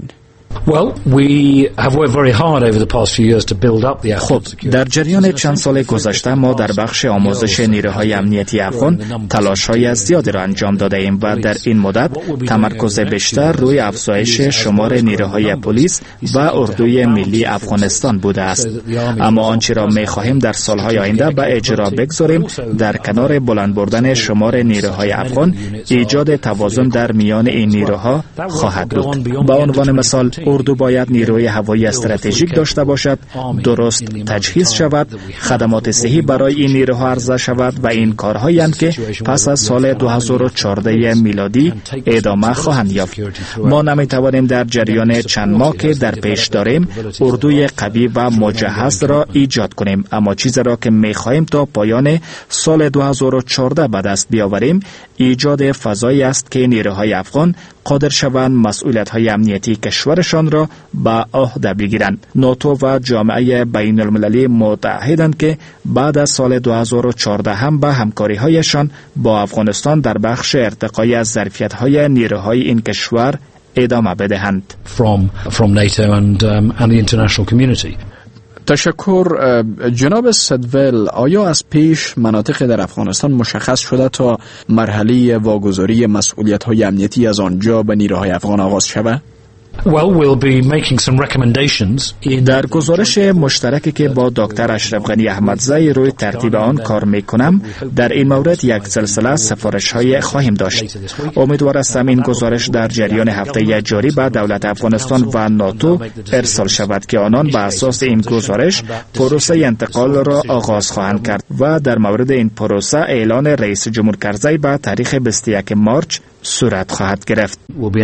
خب در جریان چند سال گذشته ما در بخش آموزش نیروهای امنیتی افغان تلاش‌های زیادی را انجام داده ایم و در این مدت تمرکز بیشتر روی افزایش شمار نیروهای پلیس و اردوی ملی افغانستان بوده است. اما آنچه را می‌خواهیم در سالهای آینده به اجرا بگذاریم در کنار بلند بردن شمار نیروهای افغان ایجاد توازن در میان این نیروها خواهد بود. به عنوان مثال اردو باید نیروی هوایی استراتژیک داشته باشد، درست تجهیز شود، خدمات صحی برای این نیروها عرضه شود و این کارهایی اند که پس از سال دو هزار و چهارده میلادی ادامه خواهند یافت. ما نمیتوانیم در جریان چند ماه که در پیش داریم اردوی قوی و مجهز را ایجاد کنیم، اما چیزی را که میخواهیم تا پایان سال دو هزار و چهارده به دست بیاوریم ایجاد فضایی است که نیروهای افغان قادر شوند مسئولیت‌های امنیتی کشورشان را به عهده بگیرند. ناتو و جامعه بین المللی متعهدند که بعد از سال دو هزار و چهارده هم به همکاری‌هایشان با افغانستان در بخش ارتقای از ظرفیت‌های نیروهای این کشور ادامه بدهند. From, from NATO and, um, and the international community. تشکر جناب سدول. آیا از پیش مناطق در افغانستان مشخص شده تا مرحله واگذاری مسئولیت‌های امنیتی از آنجا به نیروهای افغان آغاز شود؟ Well, we'll be making some recommendations. در گزارش مشترکی که با دکتر اشرف غنی احمدزی روی ترتیب آن کار میکنم در این مورد یک سلسله سفارش های خواهیم داشت. امیدوار هستم این گزارش در جریان هفته جاری به دولت افغانستان و ناتو ارسال شود که آنان به اساس این گزارش پروسه انتقال را آغاز خواهند کرد و در مورد این پروسه اعلان رئیس جمهور کرزی به تاریخ بیست و یکم مارچ صورت خواهد گرفت.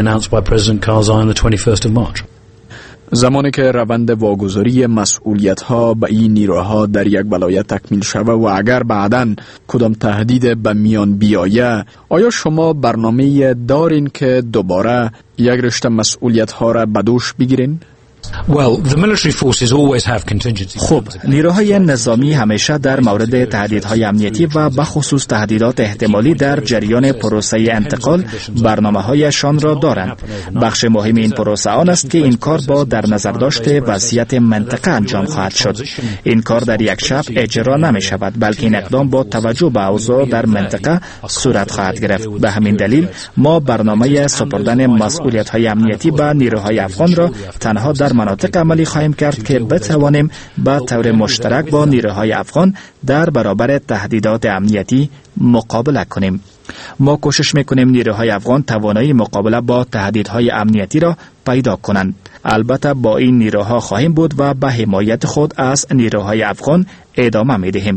زمانی که روند واگذاری مسئولیت‌ها به این نیروها در یک ولایت تکمیل شود و اگر بعداً کدام تهدید به میان بیاید، آیا شما برنامه دارین که دوباره یک رشته مسئولیت‌ها را به دوش بگیرین؟ Well, the military forces always have contingency. خب نیروهای نظامی همیشه در مورد تهدیدهای امنیتی و بخصوص تهدیدات احتمالی در جریان پروسه انتقال برنامه‌هایشان را دارند. بخش مهم این پروسه آن است که این کار با در نظر داشته وضعیت منطقه انجام خواهد شد. این کار در یک شب اجرا نمی شود بلکه این اقدام با توجه به اوضاع در منطقه صورت خواهد گرفت. به همین دلیل ما برنامه سپردن مسئولیت‌های امنیتی به نیروهای افغان را تنها در مناطق عملی خواهیم کرد که بتوانیم به طور مشترک با نیروهای افغان در برابر تهدیدات امنیتی مقابله کنیم. ما کوشش میکنیم نیروهای افغان توانایی مقابله با تهدیدهای امنیتی را پیدا کنند. البته با این نیروها خواهیم بود و به حمایت خود از نیروهای افغان ادامه میدهیم.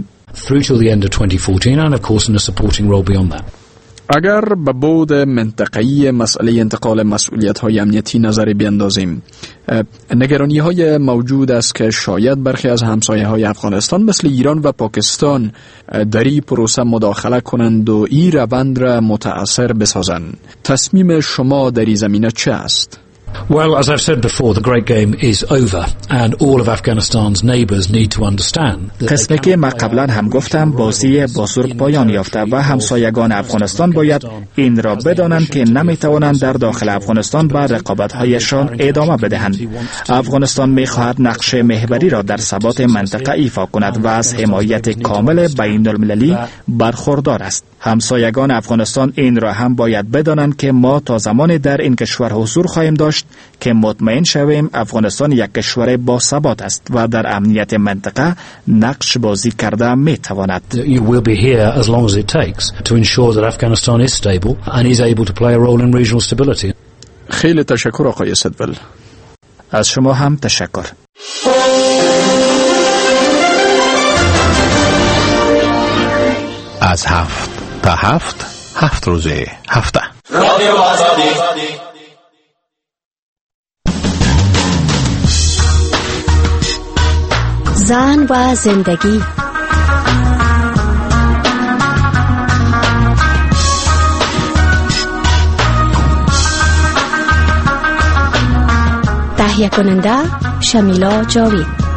اگر به بعد منطقه‌ای مسئله انتقال مسئولیت‌های امنیتی نظر بیندازیم، نگرانی‌های موجود است که شاید برخی از همسایه‌های افغانستان مثل ایران و پاکستان در این پروسه مداخله کنند و این روند را متأثر بسازند. تصمیم شما در این زمینه چه است؟ Well, as I've said before, the great game is over and all of Afghanistan's neighbors need to understand. قسمی که ما قبلا هم گفتم بازی بزرگ پایان یافته و همسایگان افغانستان باید این را بدانند که نمیتوانند در داخل افغانستان به رقابت‌هایشان ادامه بدهند. افغانستان می‌خواهد نقش محوری را در ثبات منطقه ایفا کند و از حمایت کامل بین المللی برخوردار است. همسایگان افغانستان این را هم باید بدانند که ما تا زمانی در این کشور حضور خواهیم داشت که مطمئن شویم افغانستان یک کشور با ثبات است و در امنیت منطقه نقش بازی کرده می تواند. You will be here as long as it takes to ensure that Afghanistan is stable and is able to play a role in regional stability. خیلی تشکر آقای صدبل. از شما هم تشکر. از هفت تا هفت هفت روزه هفته رادیو آزادی. زن و زندگی. تهیه کننده شمیلا جاوید.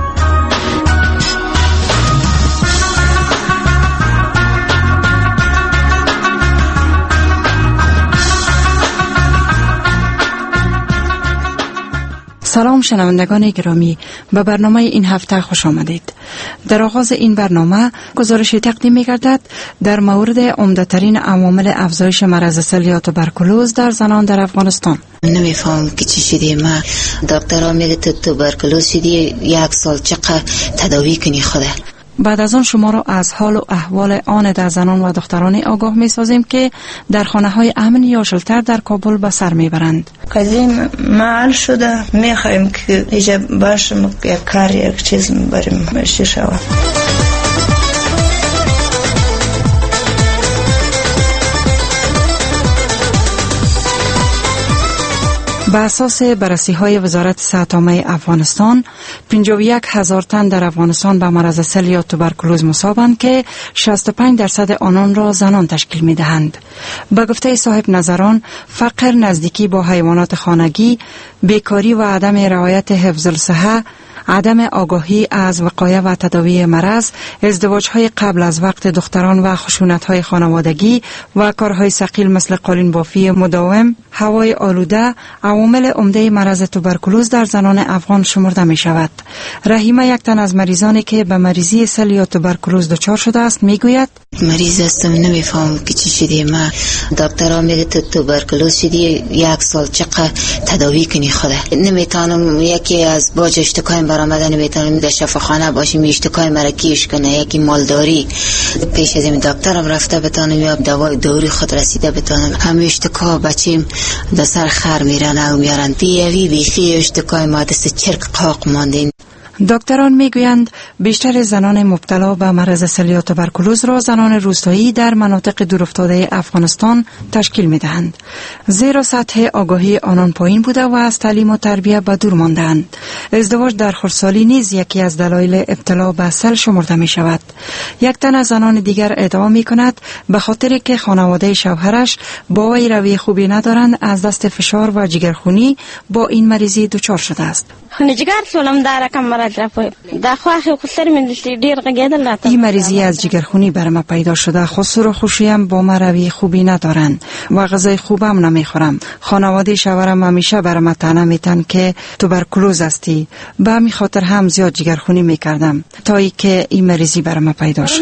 سلام شنوندگان گرامی، به برنامه این هفته خوش آمدید. در آغاز این برنامه گزارشی تقدیم می گردد در مورد عمده‌ترین عوامل افزایش مرض سل یا توبرکولوز در زنان در افغانستان. نمیفهم که چی شده. ما دکترها میگه تو توبرکولوز شدی، یک سال چقدر تداوی کنی خدا. بعد از آن شما را از حال و احوال آن در زنان و دختران آگاه می سازیم که در خانه های امن یا شلتر در کابل به سر می برند. قدیم معل شده، می خواهیم که ایجا باشم یک کار یک چیز بریم مرشی شود. به اساس بررسی های وزارت صحت عامه افغانستان، پنجاه و یک هزار تن در افغانستان به مرض سل یا توبرکولوز مصابند که شصت و پنج درصد آنان را زنان تشکیل می دهند. به گفته صاحب نظران، فقر، نزدیکی با حیوانات خانگی، بیکاری و عدم رعایت حفظ الصحه، عدم آگاهی از وقایع و تداوی مرض، ازدواج‌های قبل از وقت دختران و خشونت‌های خانوادگی و کارهای ثقیل مثل قالین بافی مداوم، هوای آلوده، عوامل عمده مرض توبرکولوز در زنان افغان شمرده می شود. رحیمه، یک تن از مریضانی که به مریضی سل یا توبرکولوز دچار شده است، می گوید مریض هستم، نمیفهم که چی شده. ما دکترها میگه تو توبرکولوز شدی، یک سال چقدر تداوی کنی خدا. نمیتونم یکی از باج اشتکای برآمده، نمیتونم در شفاخانه باشیم اشتکای مرا کیش کنه، یکی مالداری پیش از این دکترم رفته بتانم یا دوای دوری خود رسیده بتانم. همه اشتکا بچیم در سر خر میرن و میارن بیوی بیخی اشتکای ما دست چرک قاق ماندین. دکتران میگویند بیشتر زنان مبتلا به مرض سل یا توبرکولوز را زنان روستایی در مناطق دورافتاده افغانستان تشکیل میدهند، زیرا سطح آگاهی آنان پایین بوده و از تعلیم و تربیت به دور مانده‌اند. ازدواج در خردسالی نیز یکی از دلایل ابتلا به سل شمرده می شود. یک تن از زنان دیگر ادعا می کند به خاطر که خانواده شوهرش با وی روی خوبی ندارند، از دست فشار و جگرخونی با این مریضی دچار شده است. این مریضی از جگرخونی بر ما پیدا شده. خسر و خوشیم با ما روی خوبی ندارند و غذای خوبم نمیخورم. خانواده شوهرم همیشه بر ما طعنه میتن که توبرکولوز هستی. به همین خاطر هم زیاد جگرخونی میکردم تا ای که این مریضی بر ما پیدا شد.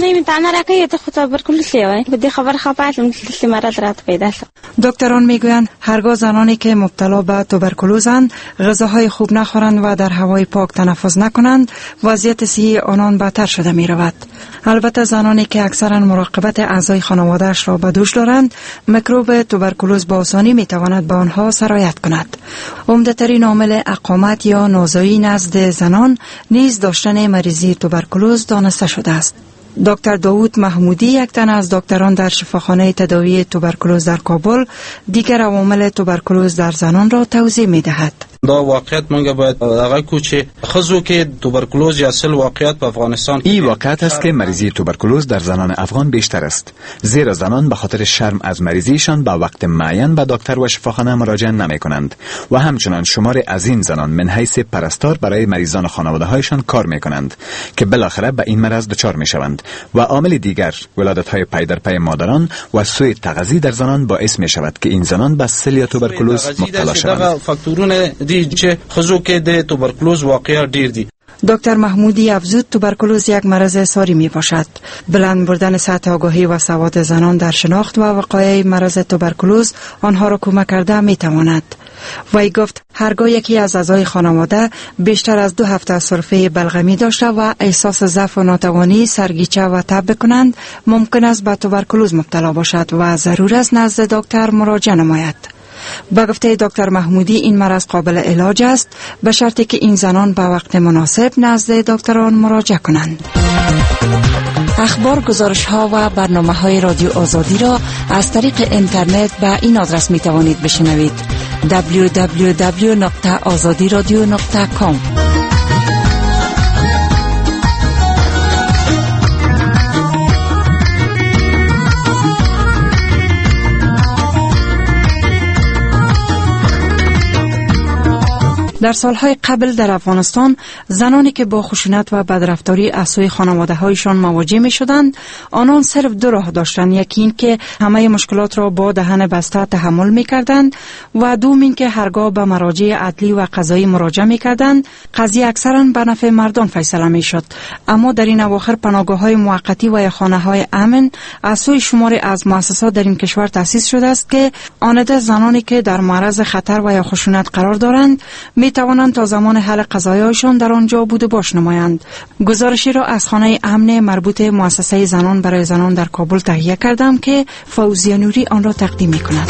دکتران میگویند هرگاه زنانی که مبتلا به توبرکولوزند غذاهای خوب نخورند و در هوای پاک تنفس نکنند، وضعیت صحی آنان بدتر شده می رود. البته زنانی که اکثرا مراقبت اعضای خانواده‌اش را به دوش دارند، میکروب توبرکولوز با آسانی می تواند به آنها سرایت کند. عمده‌ترین عامل اقامت یا نازایی نزد زنان نیز داشتن مریضی توبرکولوز دانسته شده است. دکتر داوود محمودی، یک تن از دکتران در شفاخانه تداوی توبرکولوز در کابل، دیگر عوامل توبرکولوز در زنان را توضیح می دهد. دا واقعیت مونږ باید هغه کوچه خزو که توبرکلوز یا سل واقعیت په افغانستان این واقعیت است که مریضی توبرکلوز در زنان افغان بیشتر است، زیرا زنان به خاطر شرم از مریضیشان به وقت معین به دکتر و شفاخانه مراجعه نمی کنند و همچنان شمار از این زنان من حیث پرستار برای مریضان خانواده هایشان کار می کنند که بالاخره به این مرض دچار می شوند و عامل دیگر ولادت های پی در پی مادران و سوء تغذیه در زنان باعث می شود که این زنان به سل یا توبرکلوز مبتلا شوند. فاکتورونه دی چې خزو کې د توبرکلوز واقعا ډیر دي. دکتر محمودی افزود توبرکلوز یک مرض ساری می باشد. بلند بردن سطح آگاهی و سواد زنان در شناخت و وقایع مرض توبرکلوز آنها را کمک کرده می تواند. وی گفت هرگاه یکی از اعضای خانواده بیشتر از دو هفته سرفه بلغمی داشته و احساس ضعف و ناتوانی سرگیچه و تب بکنند، ممکن است به توبرکلوز مبتلا باشد و ضرور است نزد دکتر مراجعه نماید. با گفته دکتر محمودی این مرض قابل علاج است به شرطی که این زنان به وقت مناسب نزد دکتران مراجعه کنند. اخبار، گزارش ها و برنامه های رادیو آزادی را از طریق اینترنت به این آدرس می توانید بشنوید: دبلیو دبلیو دبلیو نقطه آزادی رادیو نقطه کام. در سالهای قبل در افغانستان زنانی که با خشونت و بدرفتاری از سوی خانواده‌هایشان مواجه می‌شدند، آنان صرف دو راه داشتند: یکی این که همه مشکلات را با دهن بسته تحمل می‌کردند و دوم این که هرگاه به مراجع عدلی و قضایی مراجعه می‌کردند، قضیه اکثراً به نفع مردان فیصله می‌شد. اما در این اواخر پناهگاه‌های موقتی و یا خانه‌های امن از سوی شماری از مؤسسات در این کشور تأسیس شده است که آنده زنانی که در معرض خطر و یا خشونت قرار دارند می توانند تا زمان حل قضایایشان در آنجا بود و باش نمایند. گزارشی را از خانه امن مربوط مؤسسه زنان برای زنان در کابل تهیه کردم که فوزیه نوری آن را تقدیم می کند.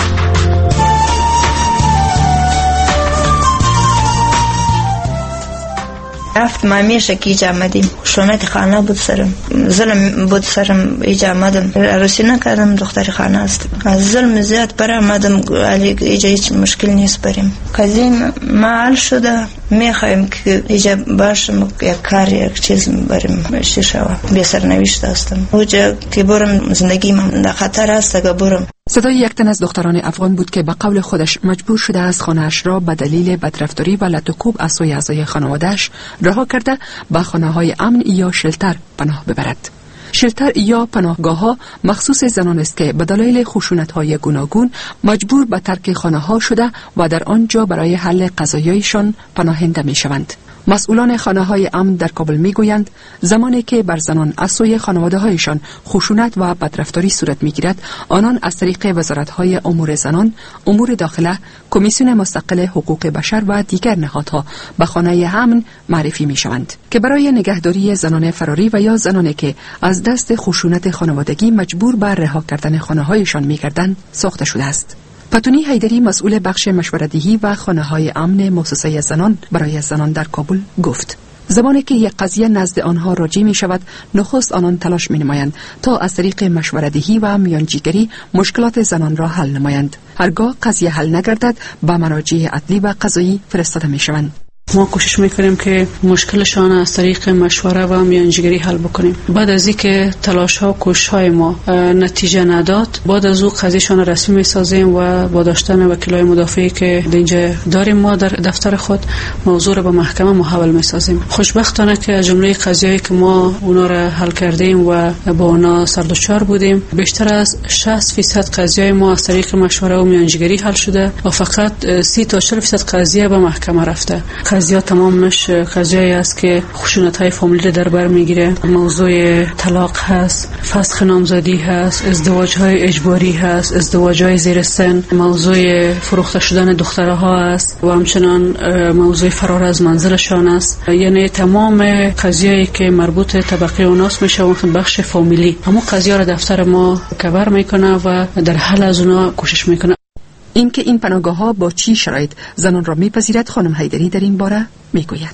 هفت ماه میشه که ایجا آمدیم. خشونت خانه بود سرم، ظلم بود سرم. ایجا آمدم، عروسی نکردم، دختر خانه است. از ظلم زیاد برای آمدم. ایجا هیچ مشکل نیست بریم. قضیه معال شده. میخوایم که ایجا باشم یک کار یک چیز بریم شیشه بی سرنوشت هستم. اوجا که برم زندگی من در خطر است که برم. صدای یک تن از دختران افغان بود که به قول خودش مجبور شده از خانه‌اش را به دلیل بدرفتاری و لطوکوب از سوی اعضای خانواده‌اش رها کرده به خانه‌های امن یا شلتر پناه ببرد. شلتر یا پناهگاه‌ها مخصوص زنان است که به دلایل خشونت‌های گوناگون مجبور به ترک خانه‌ها شده و در آنجا برای حل قضایایشان پناهنده می‌شوند. مسئولان خانه‌های امن در کابل می‌گویند زمانی که بر زنان از سوی خانواده‌هایشان خشونت و بدرفتاری صورت می‌گیرد، آنان از طریق وزارت‌های امور زنان، امور داخله، کمیسیون مستقل حقوق بشر و دیگر نهادها به خانه امن معرفی می‌شوند که برای نگهداری زنان فراری و یا زنانی که از دست خشونت خانوادگی مجبور به رها کردن خانه‌هایشان می‌گردند ساخته شده است. پتونی حیدری مسئول بخش مشوره‌دهی و خانه‌های امن مؤسسه زنان برای زنان در کابل گفت زمانی که یک قضیه نزد آنها راجع می شود، نخست آنان تلاش می نمایند تا از طریق مشوره‌دهی و میانجیگری مشکلات زنان را حل نمایند. هرگاه قضیه حل نگردد به مراجع عدلی و قضایی فرستاده می شوند. ما کوشش میکنیم که مشکلشان از طریق مشوره و میانجیگری حل بکنیم. بعد از اینکه تلاش ها و کوشش های ما نتیجه نداد، بعد از او قضیهشان رسمی میسازیم و با داشتن وکیلای مدافعی که اینجا داریم ما در دفتر خود، موضوع را به محکمه محول میسازیم. خوشبختانه که از جمله قضیه‌ای که ما اونا را حل کردیم و با اونا سردوچار بودیم، بیشتر از شصت درصد قضیه ما از طریق مشوره و میانجیگری حل شده و فقط سی تا چهل درصد قضیه به محکمه رفته. قضیه تمامش قضیه است که خشونت های فامیلی در بر میگیره. موضوع طلاق هست، فسخ نامزدی هست، ازدواج های اجباری هست، ازدواج های زیر سن، موضوع فروخته شدن دخترها است و همچنان موضوع فرار از منزلشان است. یعنی تمام قضیه‌ای که مربوط طبقه اوناس میشه و بخش فامیلی، همون قضیه را دفتر ما کاور میکنه و در حل از اونا کوشش میکنه. اینکه این پناهگاه‌ها با چی شرایط زنان را میپذیرد، خانم حیدری در این باره میگوید.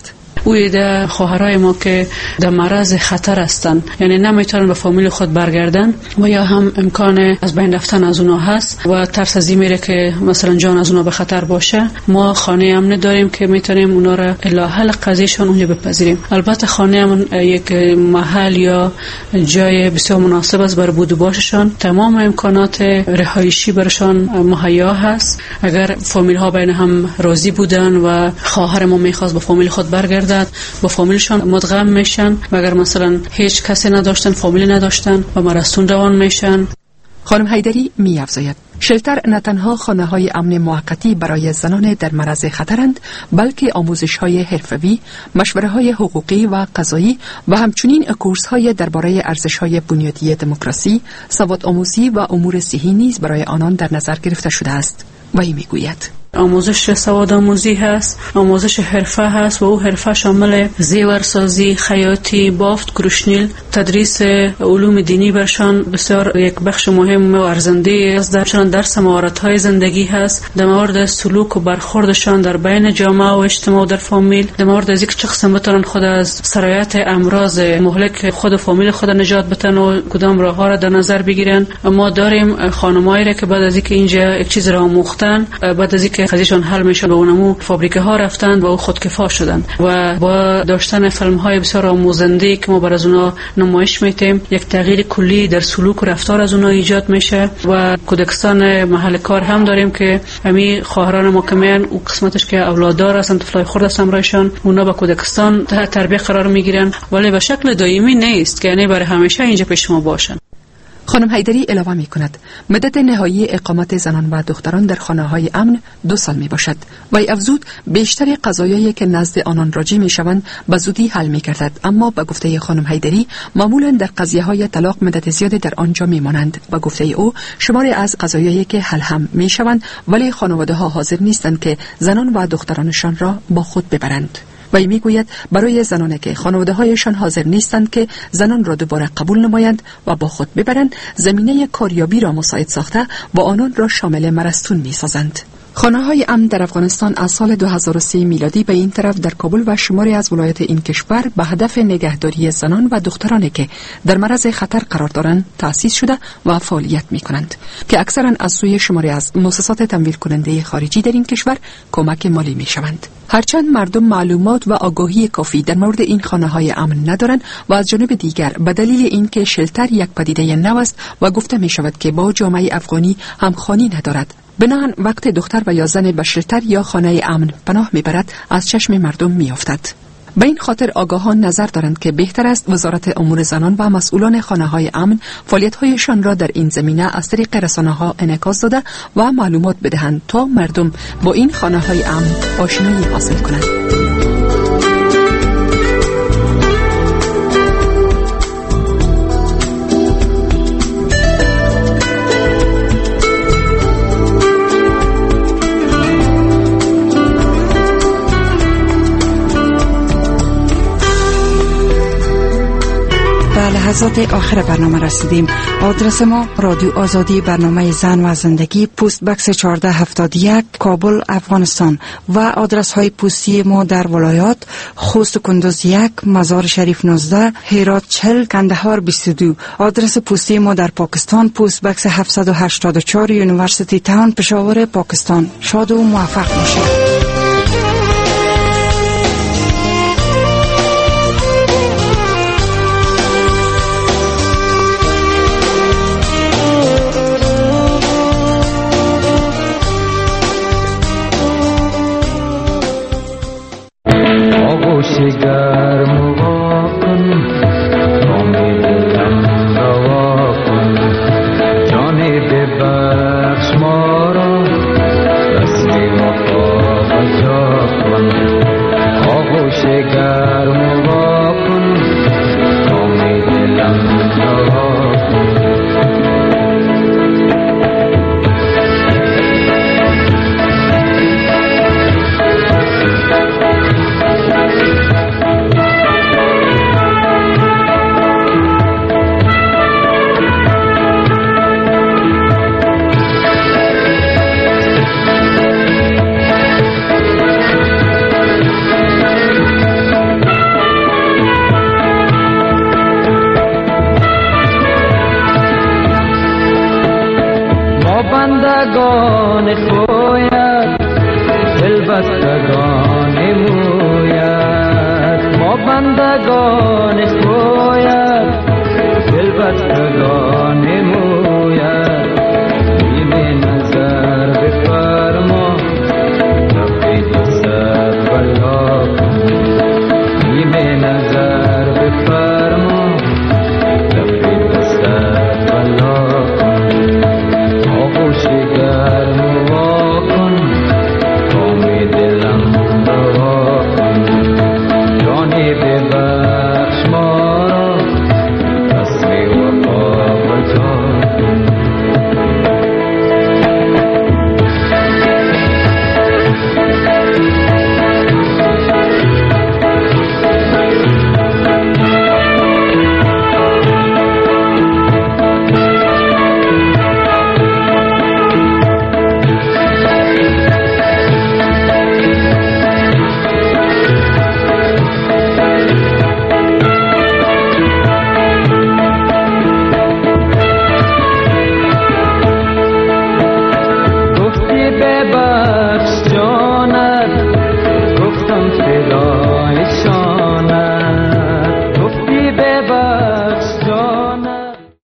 او ایده خواهرای ما که در معرض خطر هستند، یعنی نمیتونن به فامیل خود برگردن و یا هم امکان از بین رفتن از اونها هست و ترس از این میره که مثلا جان از اونها به خطر باشه، ما خانه امن داریم که میتونیم اونا را الی حل قضیهشون اونجا بپذیریم. البته خانه امن یک محل یا جای بسیار مناسب است برای بود و باششان. تمام امکانات رهایشی برشان مهیا هست. اگر فامیل ها بین هم راضی بودن و خواهر ما میخواست با فامیل خود برگردد، با فامیلشان مدغم میشن و اگر مثلا هیچ کسی نداشتن، فامیل نداشتن و مرستون روان میشن. خانم حیدری می افزاید شلتر نه تنها خانه های امن موقتی برای زنان در معرض خطرند، بلکه آموزش های حرفوی، مشوره های حقوقی و قضایی و همچنین کورس های درباره ارزش های بنیادی دموکراسی، سواد آموزی و امور صحی نیز برای آنان در نظر گرفته شده است. و این می گوید آموزش سواد آموزی هست، آموزش حرفه هست و او حرفه شامل زیورسازی، خیاطی، بافت، کروشنیل، تدریس علوم دینی برشان بسیار یک بخش مهم و ارزنده است. درشان درس مهارت‌های زندگی هست، در مورد سلوک و برخوردشان در بین جامعه و اجتماع و در فامیل، در مورد از اینکه چه قسم بتونن خود از سرایت امراض مهلک خود و فامیل خود نجات بدن و کدام راه‌ها را در نظر بگیرن. ما داریم خانمایی را که بعد از اینکه اینجا یک چیز را آموختن، بعد از اینکه قضیهشون حل میشن به اونمو فابریکه ها رفتن و خودکفا شدن و با داشتن فیلم های بسیار آموزنده که ما بر از اونا نمایش میتیم، یک تغییر کلی در سلوک و رفتار از اونا ایجاد میشه. و کودکستان محل کار هم داریم که همین خواهران ما که میان او قسمتش که اولاددار هستن، طفلای خرد هستن برایشان، اونا با کودکستان تحت تربیت قرار میگیرن، ولی به شکل دائمی نیست که یعنی برای همیشه اینجا پیش ما باشن. خانم حیدری علاوه می کند مدت نهایی اقامت زنان و دختران در خانه های امن دو سال می باشد و افزود بیشتر قضایایی که نزد آنان راجع می شوند به زودی حل می گردد، اما به گفته خانم حیدری معمولا در قضیه های طلاق مدت زیادی در آنجا می مانند. به گفته او شماری از قضایایی که حل هم می شوند ولی خانواده ها حاضر نیستند که زنان و دخترانشان را با خود ببرند. و می گوید برای زنانی که خانواده هایشان حاضر نیستند که زنان را دوباره قبول نمایند و با خود ببرند، زمینه کاریابی را مساعد ساخته و آنان را شامل مرستون می سازند. خانه های امن در افغانستان از سال دو هزار و سه میلادی به این طرف در کابل و شماری از ولایات این کشور به هدف نگهداری زنان و دخترانی که در معرض خطر قرار دارند تأسیس شده و فعالیت می کنند که اکثرا از سوی شماری از مؤسسات تمویل کننده خارجی در این کشور کمک مالی می شوند. هرچند مردم معلومات و آگاهی کافی در مورد این خانه های امن ندارند و از جانب دیگر به دلیل اینکه شلتر یک پدیده نو است و گفته می شود که با جامعه افغانی همخوانی ندارد، بنابراین وقت دختر و یا زن به شلتر یا خانه امن پناه میبرد از چشم مردم میافتد. به این خاطر آگاهان نظر دارند که بهتر است وزارت امور زنان و مسئولان خانه های امن فعالیت‌هایشان را در این زمینه از طریق رسانه‌ها انعکاس داده و معلومات بدهند تا مردم با این خانه های امن آشنایی حاصل کنند. لحظات آخر برنامه رسیدیم. آدرس ما رادیو آزادی، برنامه زن و زندگی، پست بکس چهارده هفتاد و یک، کابل، افغانستان. و آدرس های پستی ما در ولایات: خوست و کندوز یک، مزار شریف نوزده، هرات چهل، کندهار بیست و دو. آدرس پستی ما در پاکستان: پست بکس هفتصد و هشتاد و چهار، یونیورسیتی تاون، پشاور، پاکستان. شاد و موفق باشید. گرم و واکن نام دلم روا کن، جان ببخش ما را، رسم وفا بندگان خویت دل بستگان مویت ما بندگان خویت دل بستگان مویت